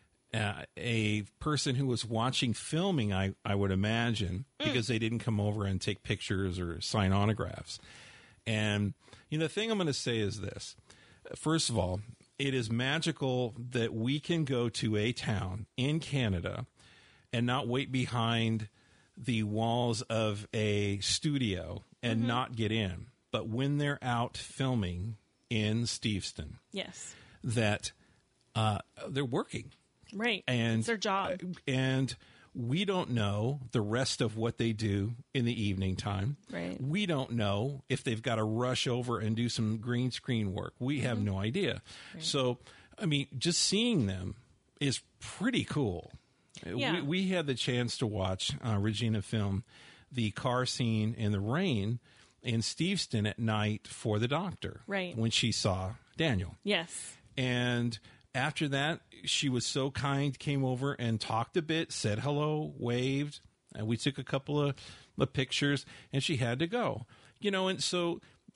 a person who was watching filming, I would imagine, because they didn't come over and take pictures or sign autographs. And, the thing I'm going to say is this. First of all, it is magical that we can go to a town in Canada and not wait behind the walls of a studio and not get in. But when they're out filming in Steveston, Yes. that they're working. Right. And it's their job. And we don't know the rest of what they do in the evening time. Right. We don't know if they've got to rush over and do some green screen work. We have no idea. Right. So, I mean, just seeing them is pretty cool. Yeah. We had the chance to watch Regina film the car scene in the rain in Steveston at night for the doctor. Right. When she saw Daniel. Yes. And after that, she was so kind, came over and talked a bit, said hello, waved, and we took a couple of pictures, and she had to go. And so,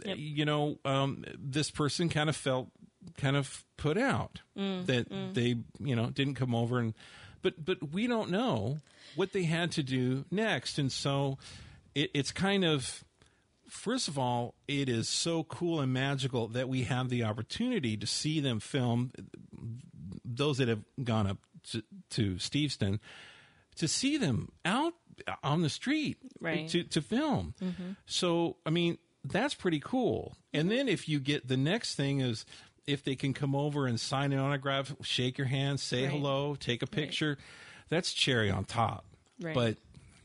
this person kind of felt kind of put out that they, didn't come over. But we don't know what they had to do next. And so it's kind of, first of all, it is so cool and magical that we have the opportunity to see them film, those that have gone up to Steveston, to see them out on the street right. to film. Mm-hmm. So, I mean, that's pretty cool. Mm-hmm. And then if you get the next thing is if they can come over and sign an autograph, shake your hand, say right. hello, take a picture, right. That's cherry on top. Right. But,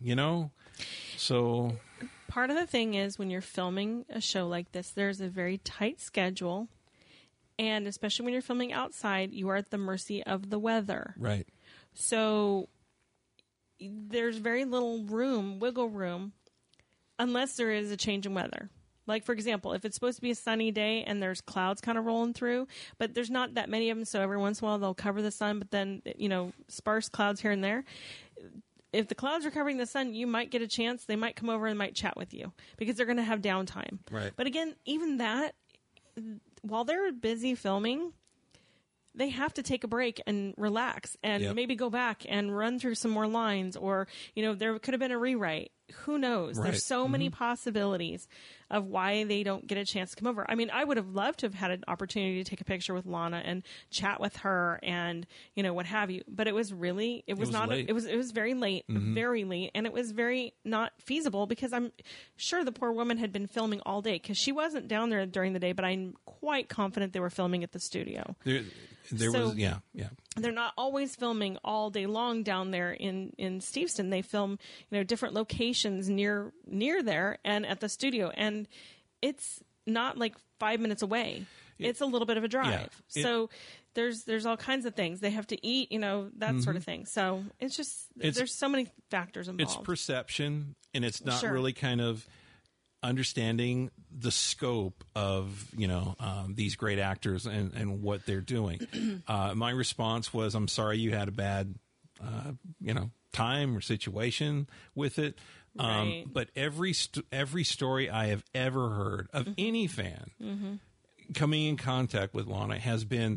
so... Part of the thing is when you're filming a show like this, there's a very tight schedule. And especially when you're filming outside, you are at the mercy of the weather. Right. So there's very little wiggle room, unless there is a change in weather. Like, for example, if it's supposed to be a sunny day and there's clouds kind of rolling through, but there's not that many of them, so every once in a while they'll cover the sun, but then, sparse clouds here and there. If the clouds are covering the sun, you might get a chance. They might come over and might chat with you because they're going to have downtime. Right. But again, even that, while they're busy filming, they have to take a break and relax and maybe go back and run through some more lines or, there could have been a rewrite. Who knows? Right. There's so many possibilities of why they don't get a chance to come over. I mean, I would have loved to have had an opportunity to take a picture with Lana and chat with her and, what have you. But it was really, it was not, late. it was very late, very late. And it was very not feasible because I'm sure the poor woman had been filming all day because she wasn't down there during the day, but I'm quite confident they were filming at the studio. There was. They're not always filming all day long down there in Steveston. They film, different locations near there and at the studio. And it's not like 5 minutes away. It's a little bit of a drive. Yeah. So there's all kinds of things. They have to eat, that sort of thing. So it's just, there's so many factors involved. It's perception, and it's not Sure. really kind of understanding the scope of these great actors and what they're doing. My response was, I'm sorry you had a bad time or situation with it. Right. But every story I have ever heard of any fan coming in contact with Lana has been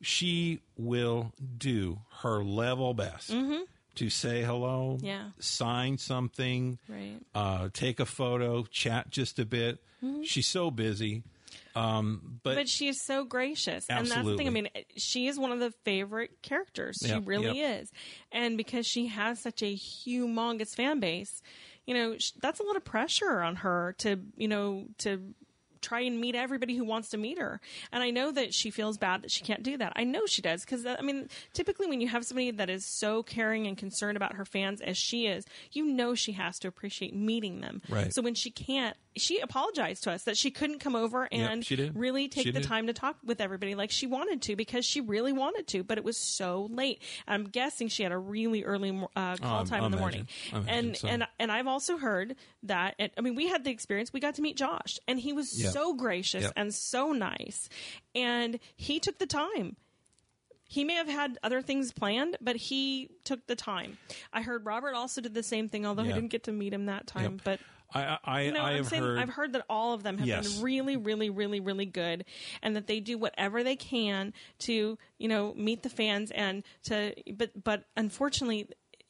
she will do her level best to say hello, sign something, take a photo, chat just a bit. She's so busy. But she's so gracious. Absolutely. And that's the thing. I mean, she is one of the favorite characters. She really is. And because she has such a humongous fan base, you know, that's a lot of pressure on her to, you know, to try and meet everybody who wants to meet her. And I know that she feels bad that she can't do that. I know she does. Because, I mean, typically when you have somebody that is so caring and concerned about her fans as she is, you know she has to appreciate meeting them. Right. So when she can't, she apologized to us that she couldn't come over and really take the time to talk with everybody like she wanted to, because she really wanted to, but it was so late. I'm guessing she had a really early call time in the morning. And I've also heard that, I mean, we had the experience, we got to meet Josh, and he was so gracious and so nice, and he took the time. He may have had other things planned, but he took the time. I heard Robert also did the same thing, although I didn't get to meet him that time, but I've heard that all of them have been really, really, really, really good, and that they do whatever they can to, you know, meet the fans and to, but unfortunately,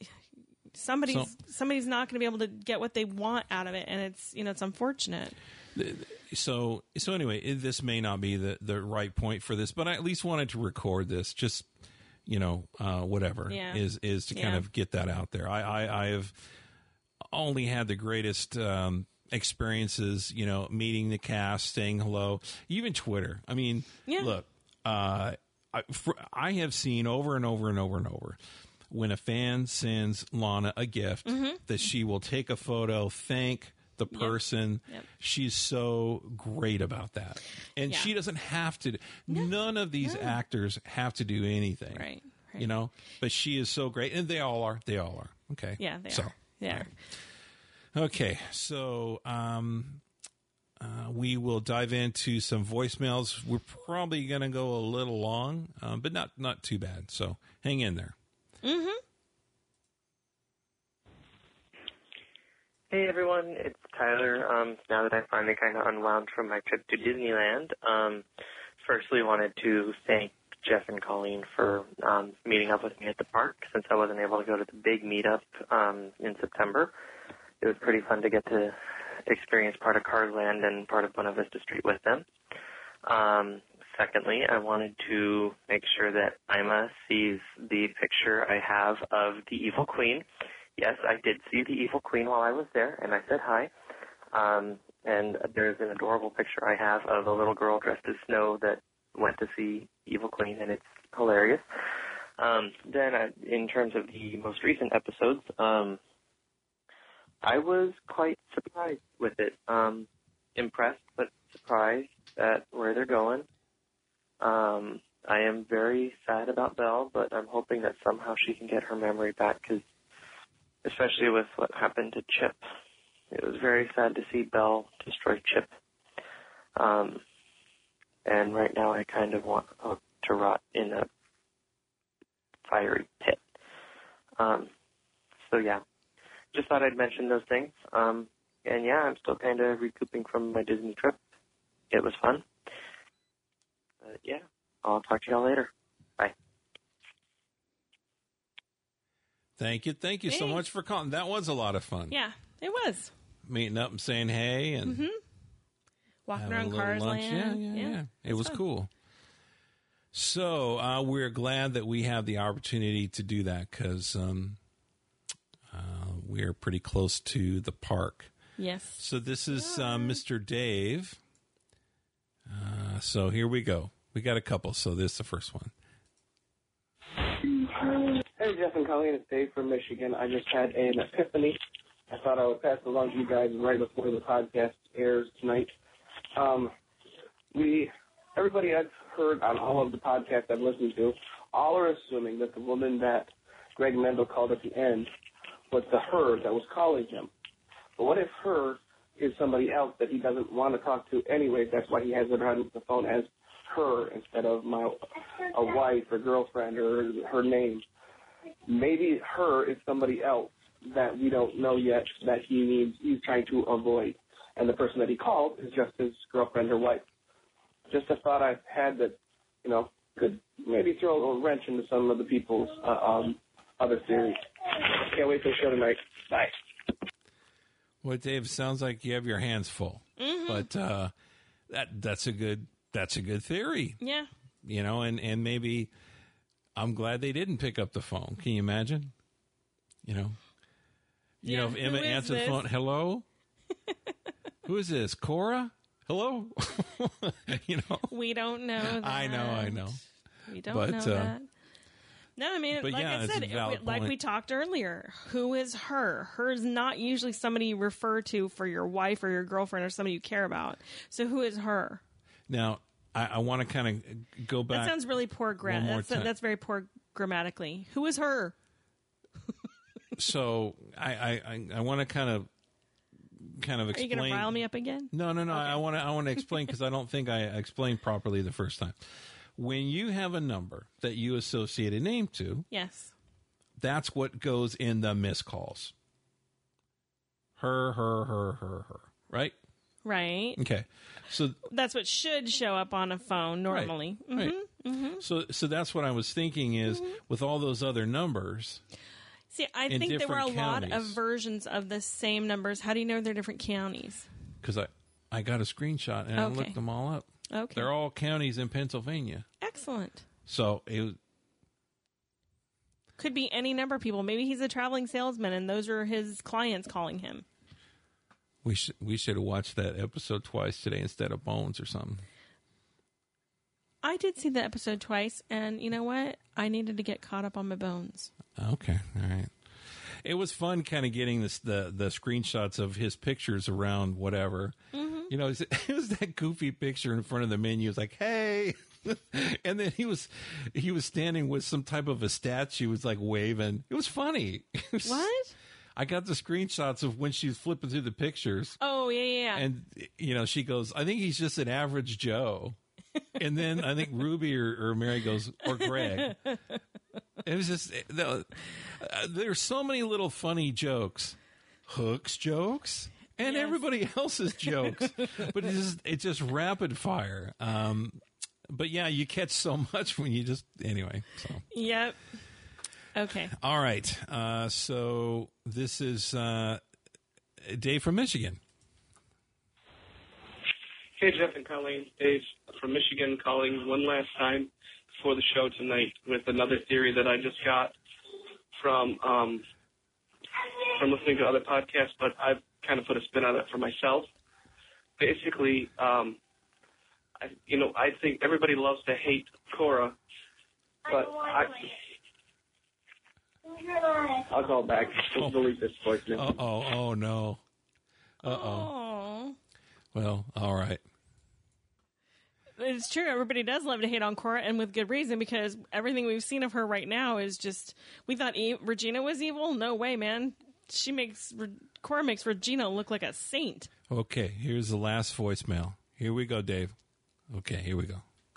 somebody's not going to be able to get what they want out of it, and it's, you know, it's unfortunate. So anyway, this may not be the right point for this, but I at least wanted to record this, just, you know, whatever is to kind of get that out there. I have only had the greatest experiences, you know, meeting the cast, saying hello, even Twitter. I mean, look, I have seen over and over and over and over when a fan sends Lana a gift that she will take a photo, thank the person. She's so great about that. And she doesn't have to. None of these actors have to do anything. Right. You know, but she is so great. And they all are. Okay. Yeah, they are. Yeah. Okay, so we will dive into some voicemails. We're probably going to go a little long, but not too bad. So hang in there. Hey everyone, it's Tyler. Now that I finally kind of unwound from my trip to Disneyland, firstly wanted to thank Jeff and Colleen for meeting up with me at the park, since I wasn't able to go to the big meetup in September. It was pretty fun to get to experience part of Cars Land and part of Buena Vista Street with them. Secondly, I wanted to make sure that Ima sees the picture I have of the Evil Queen. Yes, I did see the Evil Queen while I was there, and I said hi. And there's an adorable picture I have of a little girl dressed as Snow that went to see Evil Queen, and it's hilarious. Then in terms of the most recent episodes, I was quite surprised with it. Impressed, but surprised at where they're going. I am very sad about Belle, but I'm hoping that somehow she can get her memory back, because especially with what happened to Chip, it was very sad to see Belle destroy Chip. And right now I kind of want to rot in a fiery pit. So yeah, just thought I'd mention those things. And yeah, I'm still kind of recouping from my Disney trip. It was fun. But yeah, I'll talk to y'all later. Bye. Thank you so much for calling. That was a lot of fun. Yeah, it was. Meeting up and saying hey and walking around Cars Land. Yeah. It was cool. So we're glad that we have the opportunity to do that, because we're pretty close to the park. Yes. So this is Mr. Dave. So here we go. We got a couple, so this is the first one. Hey, Jeff and Colleen, it's Dave from Michigan. I just had an epiphany. I thought I would pass it along to you guys right before the podcast airs tonight. Everybody I've heard on all of the podcasts I've listened to, all are assuming that the woman that Greg Mendel called at the end was the her that was calling him. But what if her is somebody else that he doesn't want to talk to anyway? That's why he has her on the phone as her instead of a wife or girlfriend or her name. Maybe her is somebody else that we don't know yet that he's trying to avoid. And the person that he called is just his girlfriend or wife. Just a thought I've had that, could maybe throw a wrench into some of the people's other theories. Can't wait for the show tonight. Bye. Well, Dave, sounds like you have your hands full, but that's a good theory. Yeah. You know, and maybe I'm glad they didn't pick up the phone. Can you imagine? You know, if Emma answered the phone, hello, who is this? Cora? Hello? You know, we don't know that. I know. We don't know that. No, I mean, like I said, like we talked earlier, who is her? Her is not usually somebody you refer to for your wife or your girlfriend or somebody you care about. So who is her? Now, I want to kind of go back. That sounds really poor grammar. That's very poor grammatically. Who is her? So I want to kind of explain. Are you going to rile me up again? No. Okay. I want to explain because I don't think I explained properly the first time. When you have a number that you associate a name to, yes, that's what goes in the missed calls. Her, right? Right. Okay. So that's what should show up on a phone normally. Right. So that's what I was thinking is with all those other numbers. See, I think there were a lot of versions of the same numbers. How do you know they're different counties? Because I got a screenshot and I looked them all up. Okay. They're all counties in Pennsylvania. Excellent. So it could be any number of people. Maybe he's a traveling salesman and those are his clients calling him. We should have watched that episode twice today instead of Bones or something. I did see the episode twice, and you know what? I needed to get caught up on my Bones. Okay, all right. It was fun kind of getting the screenshots of his pictures around whatever. You know, it was that goofy picture in front of the menu. It was like, hey. And then he was standing with some type of a statue. Was like waving. It was funny. What? I got the screenshots of when she's flipping through the pictures. Oh, yeah. And, you know, she goes, I think he's just an average Joe. And then I think Ruby or Mary goes, or Greg. It was just, there's so many little funny jokes. Hook's jokes and everybody else's jokes. But it's just rapid fire. But yeah, you catch so much when you just, anyway. So. Yep. Okay. All right. So this is Dave from Michigan. Hey, Jeff and Colleen. Dave from Michigan calling one last time before the show tonight with another theory that I just got from listening to other podcasts, but I've kind of put a spin on it for myself. Basically, I think everybody loves to hate Cora, but I'll call back. We'll delete this voicemail. Oh, no. Oh. Well, all right. It's true. Everybody does love to hate on Cora, and with good reason, because everything we've seen of her right now is just, we thought Regina was evil? No way, man. Cora makes Regina look like a saint. Okay, here's the last voicemail. Here we go, Dave. Okay, here we go.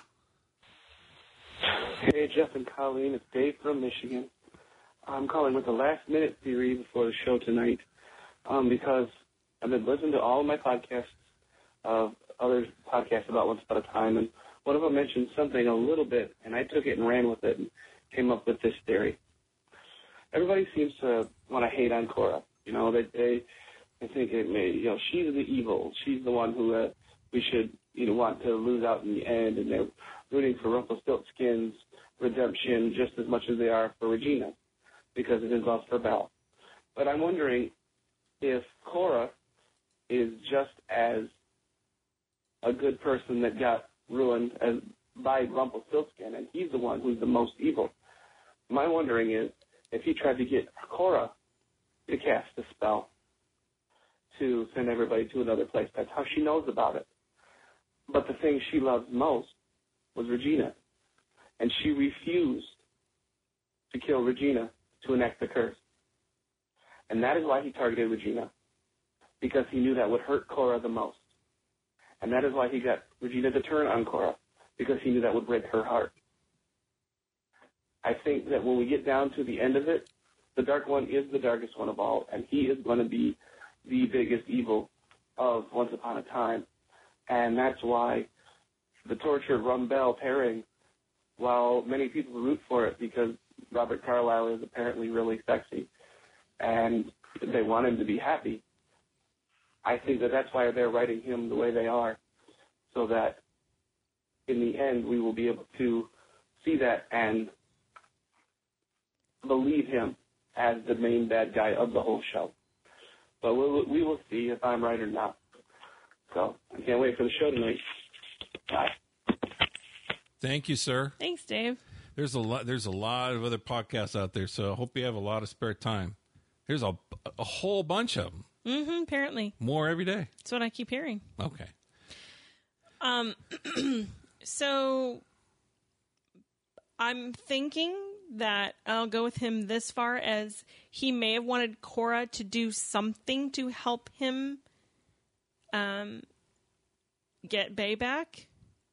Hey, Jeff and Colleen. It's Dave from Michigan. I'm calling with a last-minute theory before the show tonight because I've been listening to all of my podcasts of other podcasts about Once Upon a Time, and one of them mentioned something a little bit, and I took it and ran with it and came up with this theory. Everybody seems to want to hate on Cora. You know, they think she's the evil. She's the one who we should want to lose out in the end, and they're rooting for Rumpelstiltskin's redemption just as much as they are for Regina because it involves her Belle. But I'm wondering if Cora is just as a good person that got ruined by Rumpelstiltskin, and he's the one who's the most evil. My wondering is if he tried to get Cora to cast a spell to send everybody to another place. That's how she knows about it. But the thing she loved most was Regina, and she refused to kill Regina to enact the curse. And that is why he targeted Regina, because he knew that would hurt Cora the most. And that is why he got Regina to turn on Cora, because he knew that would break her heart. I think that when we get down to the end of it, the Dark One is the darkest one of all, and he is going to be the biggest evil of Once Upon a Time. And that's why the tortured Rumbell pairing while many people root for it because Robert Carlyle is apparently really sexy and they want him to be happy, I think that that's why they're writing him the way they are, so that in the end we will be able to see that and believe him as the main bad guy of the whole show. But we will see if I'm right or not. So I can't wait for the show tonight. Bye. Thank you, sir. Thanks, Dave. There's a lot of other podcasts out there, so I hope you have a lot of spare time. There's a whole bunch of them. Mm-hmm, apparently. More every day. That's what I keep hearing. Okay. So I'm thinking that I'll go with him this far as he may have wanted Cora to do something to help him get Bay back.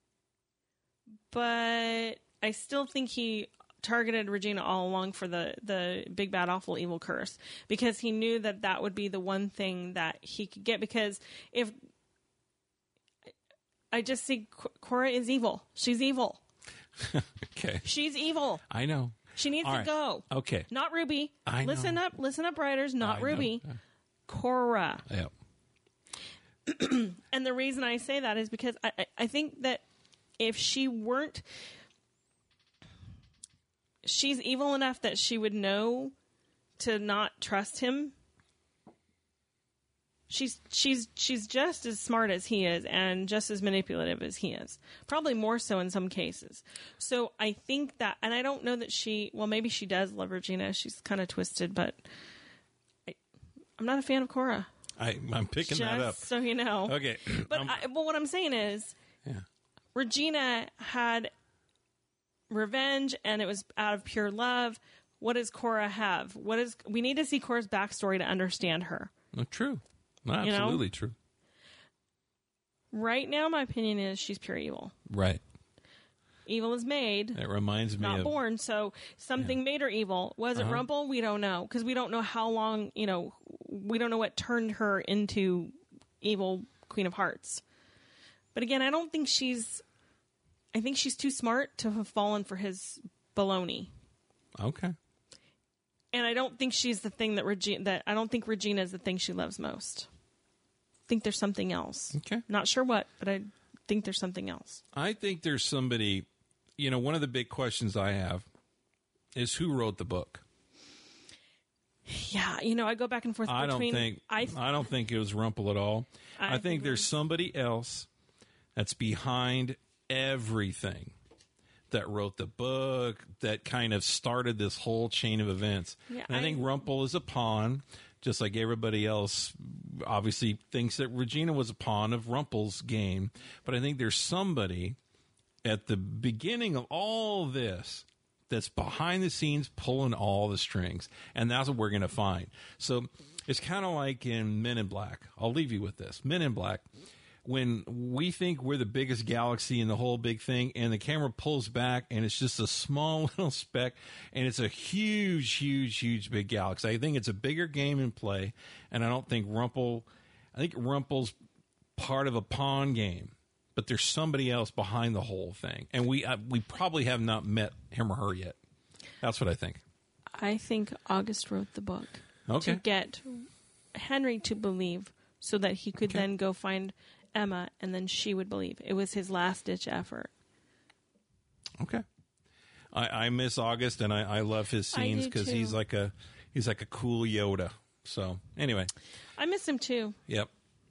But I still think he targeted Regina all along for the big, bad, awful, evil curse because he knew that would be the one thing that he could get. Because if I just see Cora is evil. She's evil. Okay. She's evil. I know. She needs All to right. go. Okay. Not Ruby. I know. Listen up, writers. Not I know. Ruby. Cora. Yeah. And the reason I say that is because I think that if she weren't, she's evil enough that she would know to not trust him. She's just as smart as he is and just as manipulative as he is. Probably more so in some cases. So I think that, and I don't know that maybe she does love Regina. She's kind of twisted, but I'm not a fan of Cora. I'm picking that up. So you know. Okay. But what I'm saying is, Regina had revenge, and it was out of pure love. What does Cora have? We need to see Cora's backstory to understand her. True. Absolutely true. Right now, my opinion is she's pure evil. Right. Evil is made. It reminds me not of born. So something made her evil. Was it Rumple? We don't know because we don't know how long. We don't know what turned her into evil Queen of Hearts. But again, I think she's too smart to have fallen for his baloney. Okay. And I don't think she's the thing I don't think Regina is the thing she loves most. I think there's something else. Okay. Not sure what, but I think there's something else. I think there's somebody, one of the big questions I have is who wrote the book? Yeah, I go back and forth between... I don't think it was Rumple at all. I think there's somebody else that's behind everything that wrote the book, that kind of started this whole chain of events. Yeah, and I think Rumple is a pawn, just like everybody else obviously thinks that Regina was a pawn of Rumple's game. But I think there's somebody at the beginning of all this that's behind the scenes pulling all the strings. And that's what we're going to find. So it's kind of like in Men in Black. I'll leave you with this. Men in Black. When we think we're the biggest galaxy in the whole big thing, and the camera pulls back, and it's just a small little speck, and it's a huge, huge, huge big galaxy. I think it's a bigger game in play, and I don't think Rumple's part of a pawn game, but there's somebody else behind the whole thing, and we probably have not met him or her yet. That's what I think. I think August wrote the book to get Henry to believe so that he could then go find Emma, and then she would believe. It was his last-ditch effort. Okay. I miss August, and I love his scenes because he's like a cool Yoda. So anyway, I miss him too. Yep.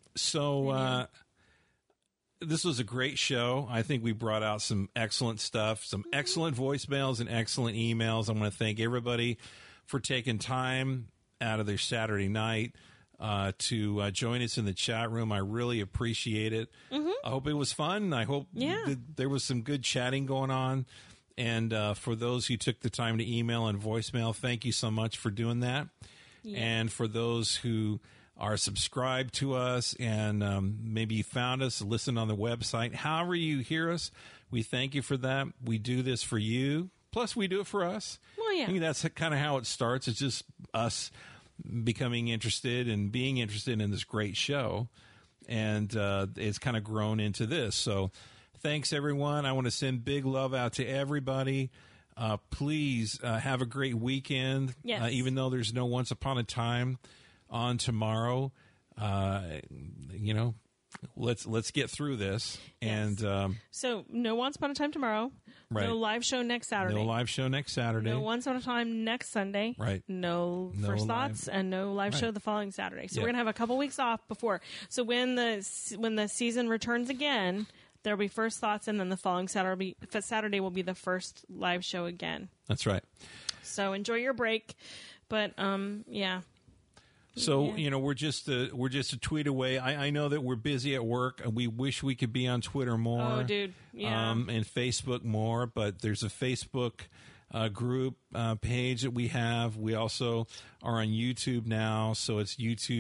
So this was a great show. I think we brought out some excellent stuff, some excellent voicemails and excellent emails. I want to thank everybody for taking time out of their Saturday night to join us in the chat room. I really appreciate it. Mm-hmm. I hope it was fun. I hope there was some good chatting going on. And for those who took the time to email and voicemail, thank you so much for doing that. Yeah. And for those who are subscribed to us and maybe you found us, listen on the website, however you hear us, we thank you for that. We do this for you. Plus, we do it for us. Well, yeah. I think that's kind of how it starts. It's just us becoming interested and being interested in this great show, and it's kind of grown into this. So thanks, everyone. I want to send big love out to everybody. Please have a great weekend. Yes. Even though there's no Once Upon a Time on tomorrow, let's get through this. Yes. And so no Once Upon a Time tomorrow. Right. No live show next Saturday. no live show next Saturday. No Once Upon a Time next Sunday. Right. No First Thoughts and no live show the following Saturday. So Yeah. we're gonna have a couple weeks off before. So when the season returns again, there'll be First Thoughts, and then the following Saturday will be the first live show again. That's right. So enjoy your break, but yeah. So, we're just a tweet away. I know that we're busy at work, and we wish we could be on Twitter more. Oh, dude. Yeah. And Facebook more, but there's a Facebook group page that we have. We also are on YouTube now, so it's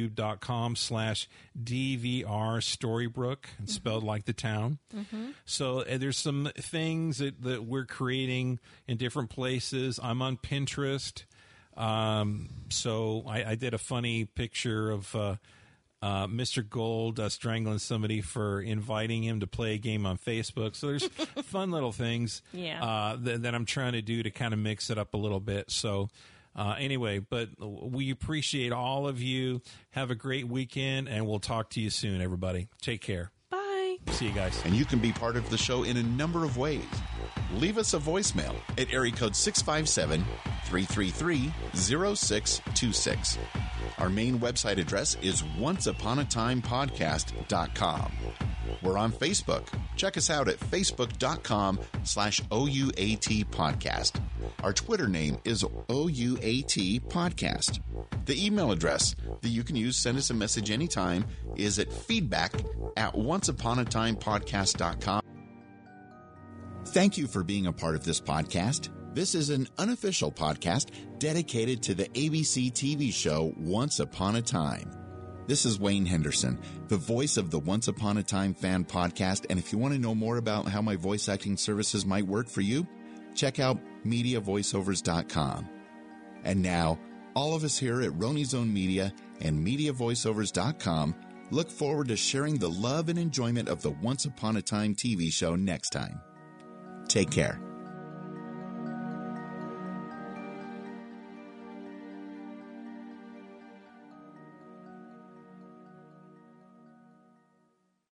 youtube.com/DVR Storybrooke, and spelled like the town. So there's some things that we're creating in different places. I'm on Pinterest. So I did a funny picture of Mr. Gold strangling somebody for inviting him to play a game on Facebook. So there's fun little things that I'm trying to do to kind of mix it up a little bit. So anyway, but we appreciate all of you. Have a great weekend, and we'll talk to you soon, everybody. Take care. Bye. See you guys. And you can be part of the show in a number of ways. Leave us a voicemail at area code 657-333-0626. Our main website address is onceuponatimepodcast.com. We're on Facebook. Check us out at facebook.com/OUAT podcast. Our Twitter name is OUAT podcast. The email address that you can use, send us a message anytime, is at feedback@onceuponatimepodcast.com. Thank you for being a part of this podcast. This is an unofficial podcast dedicated to the ABC TV show Once Upon a Time. This is Wayne Henderson, the voice of the Once Upon a Time fan podcast, and if you want to know more about how my voice acting services might work for you, check out MediaVoiceovers.com. And now, all of us here at Roni Zone Media and MediaVoiceovers.com look forward to sharing the love and enjoyment of the Once Upon a Time TV show next time. Take care.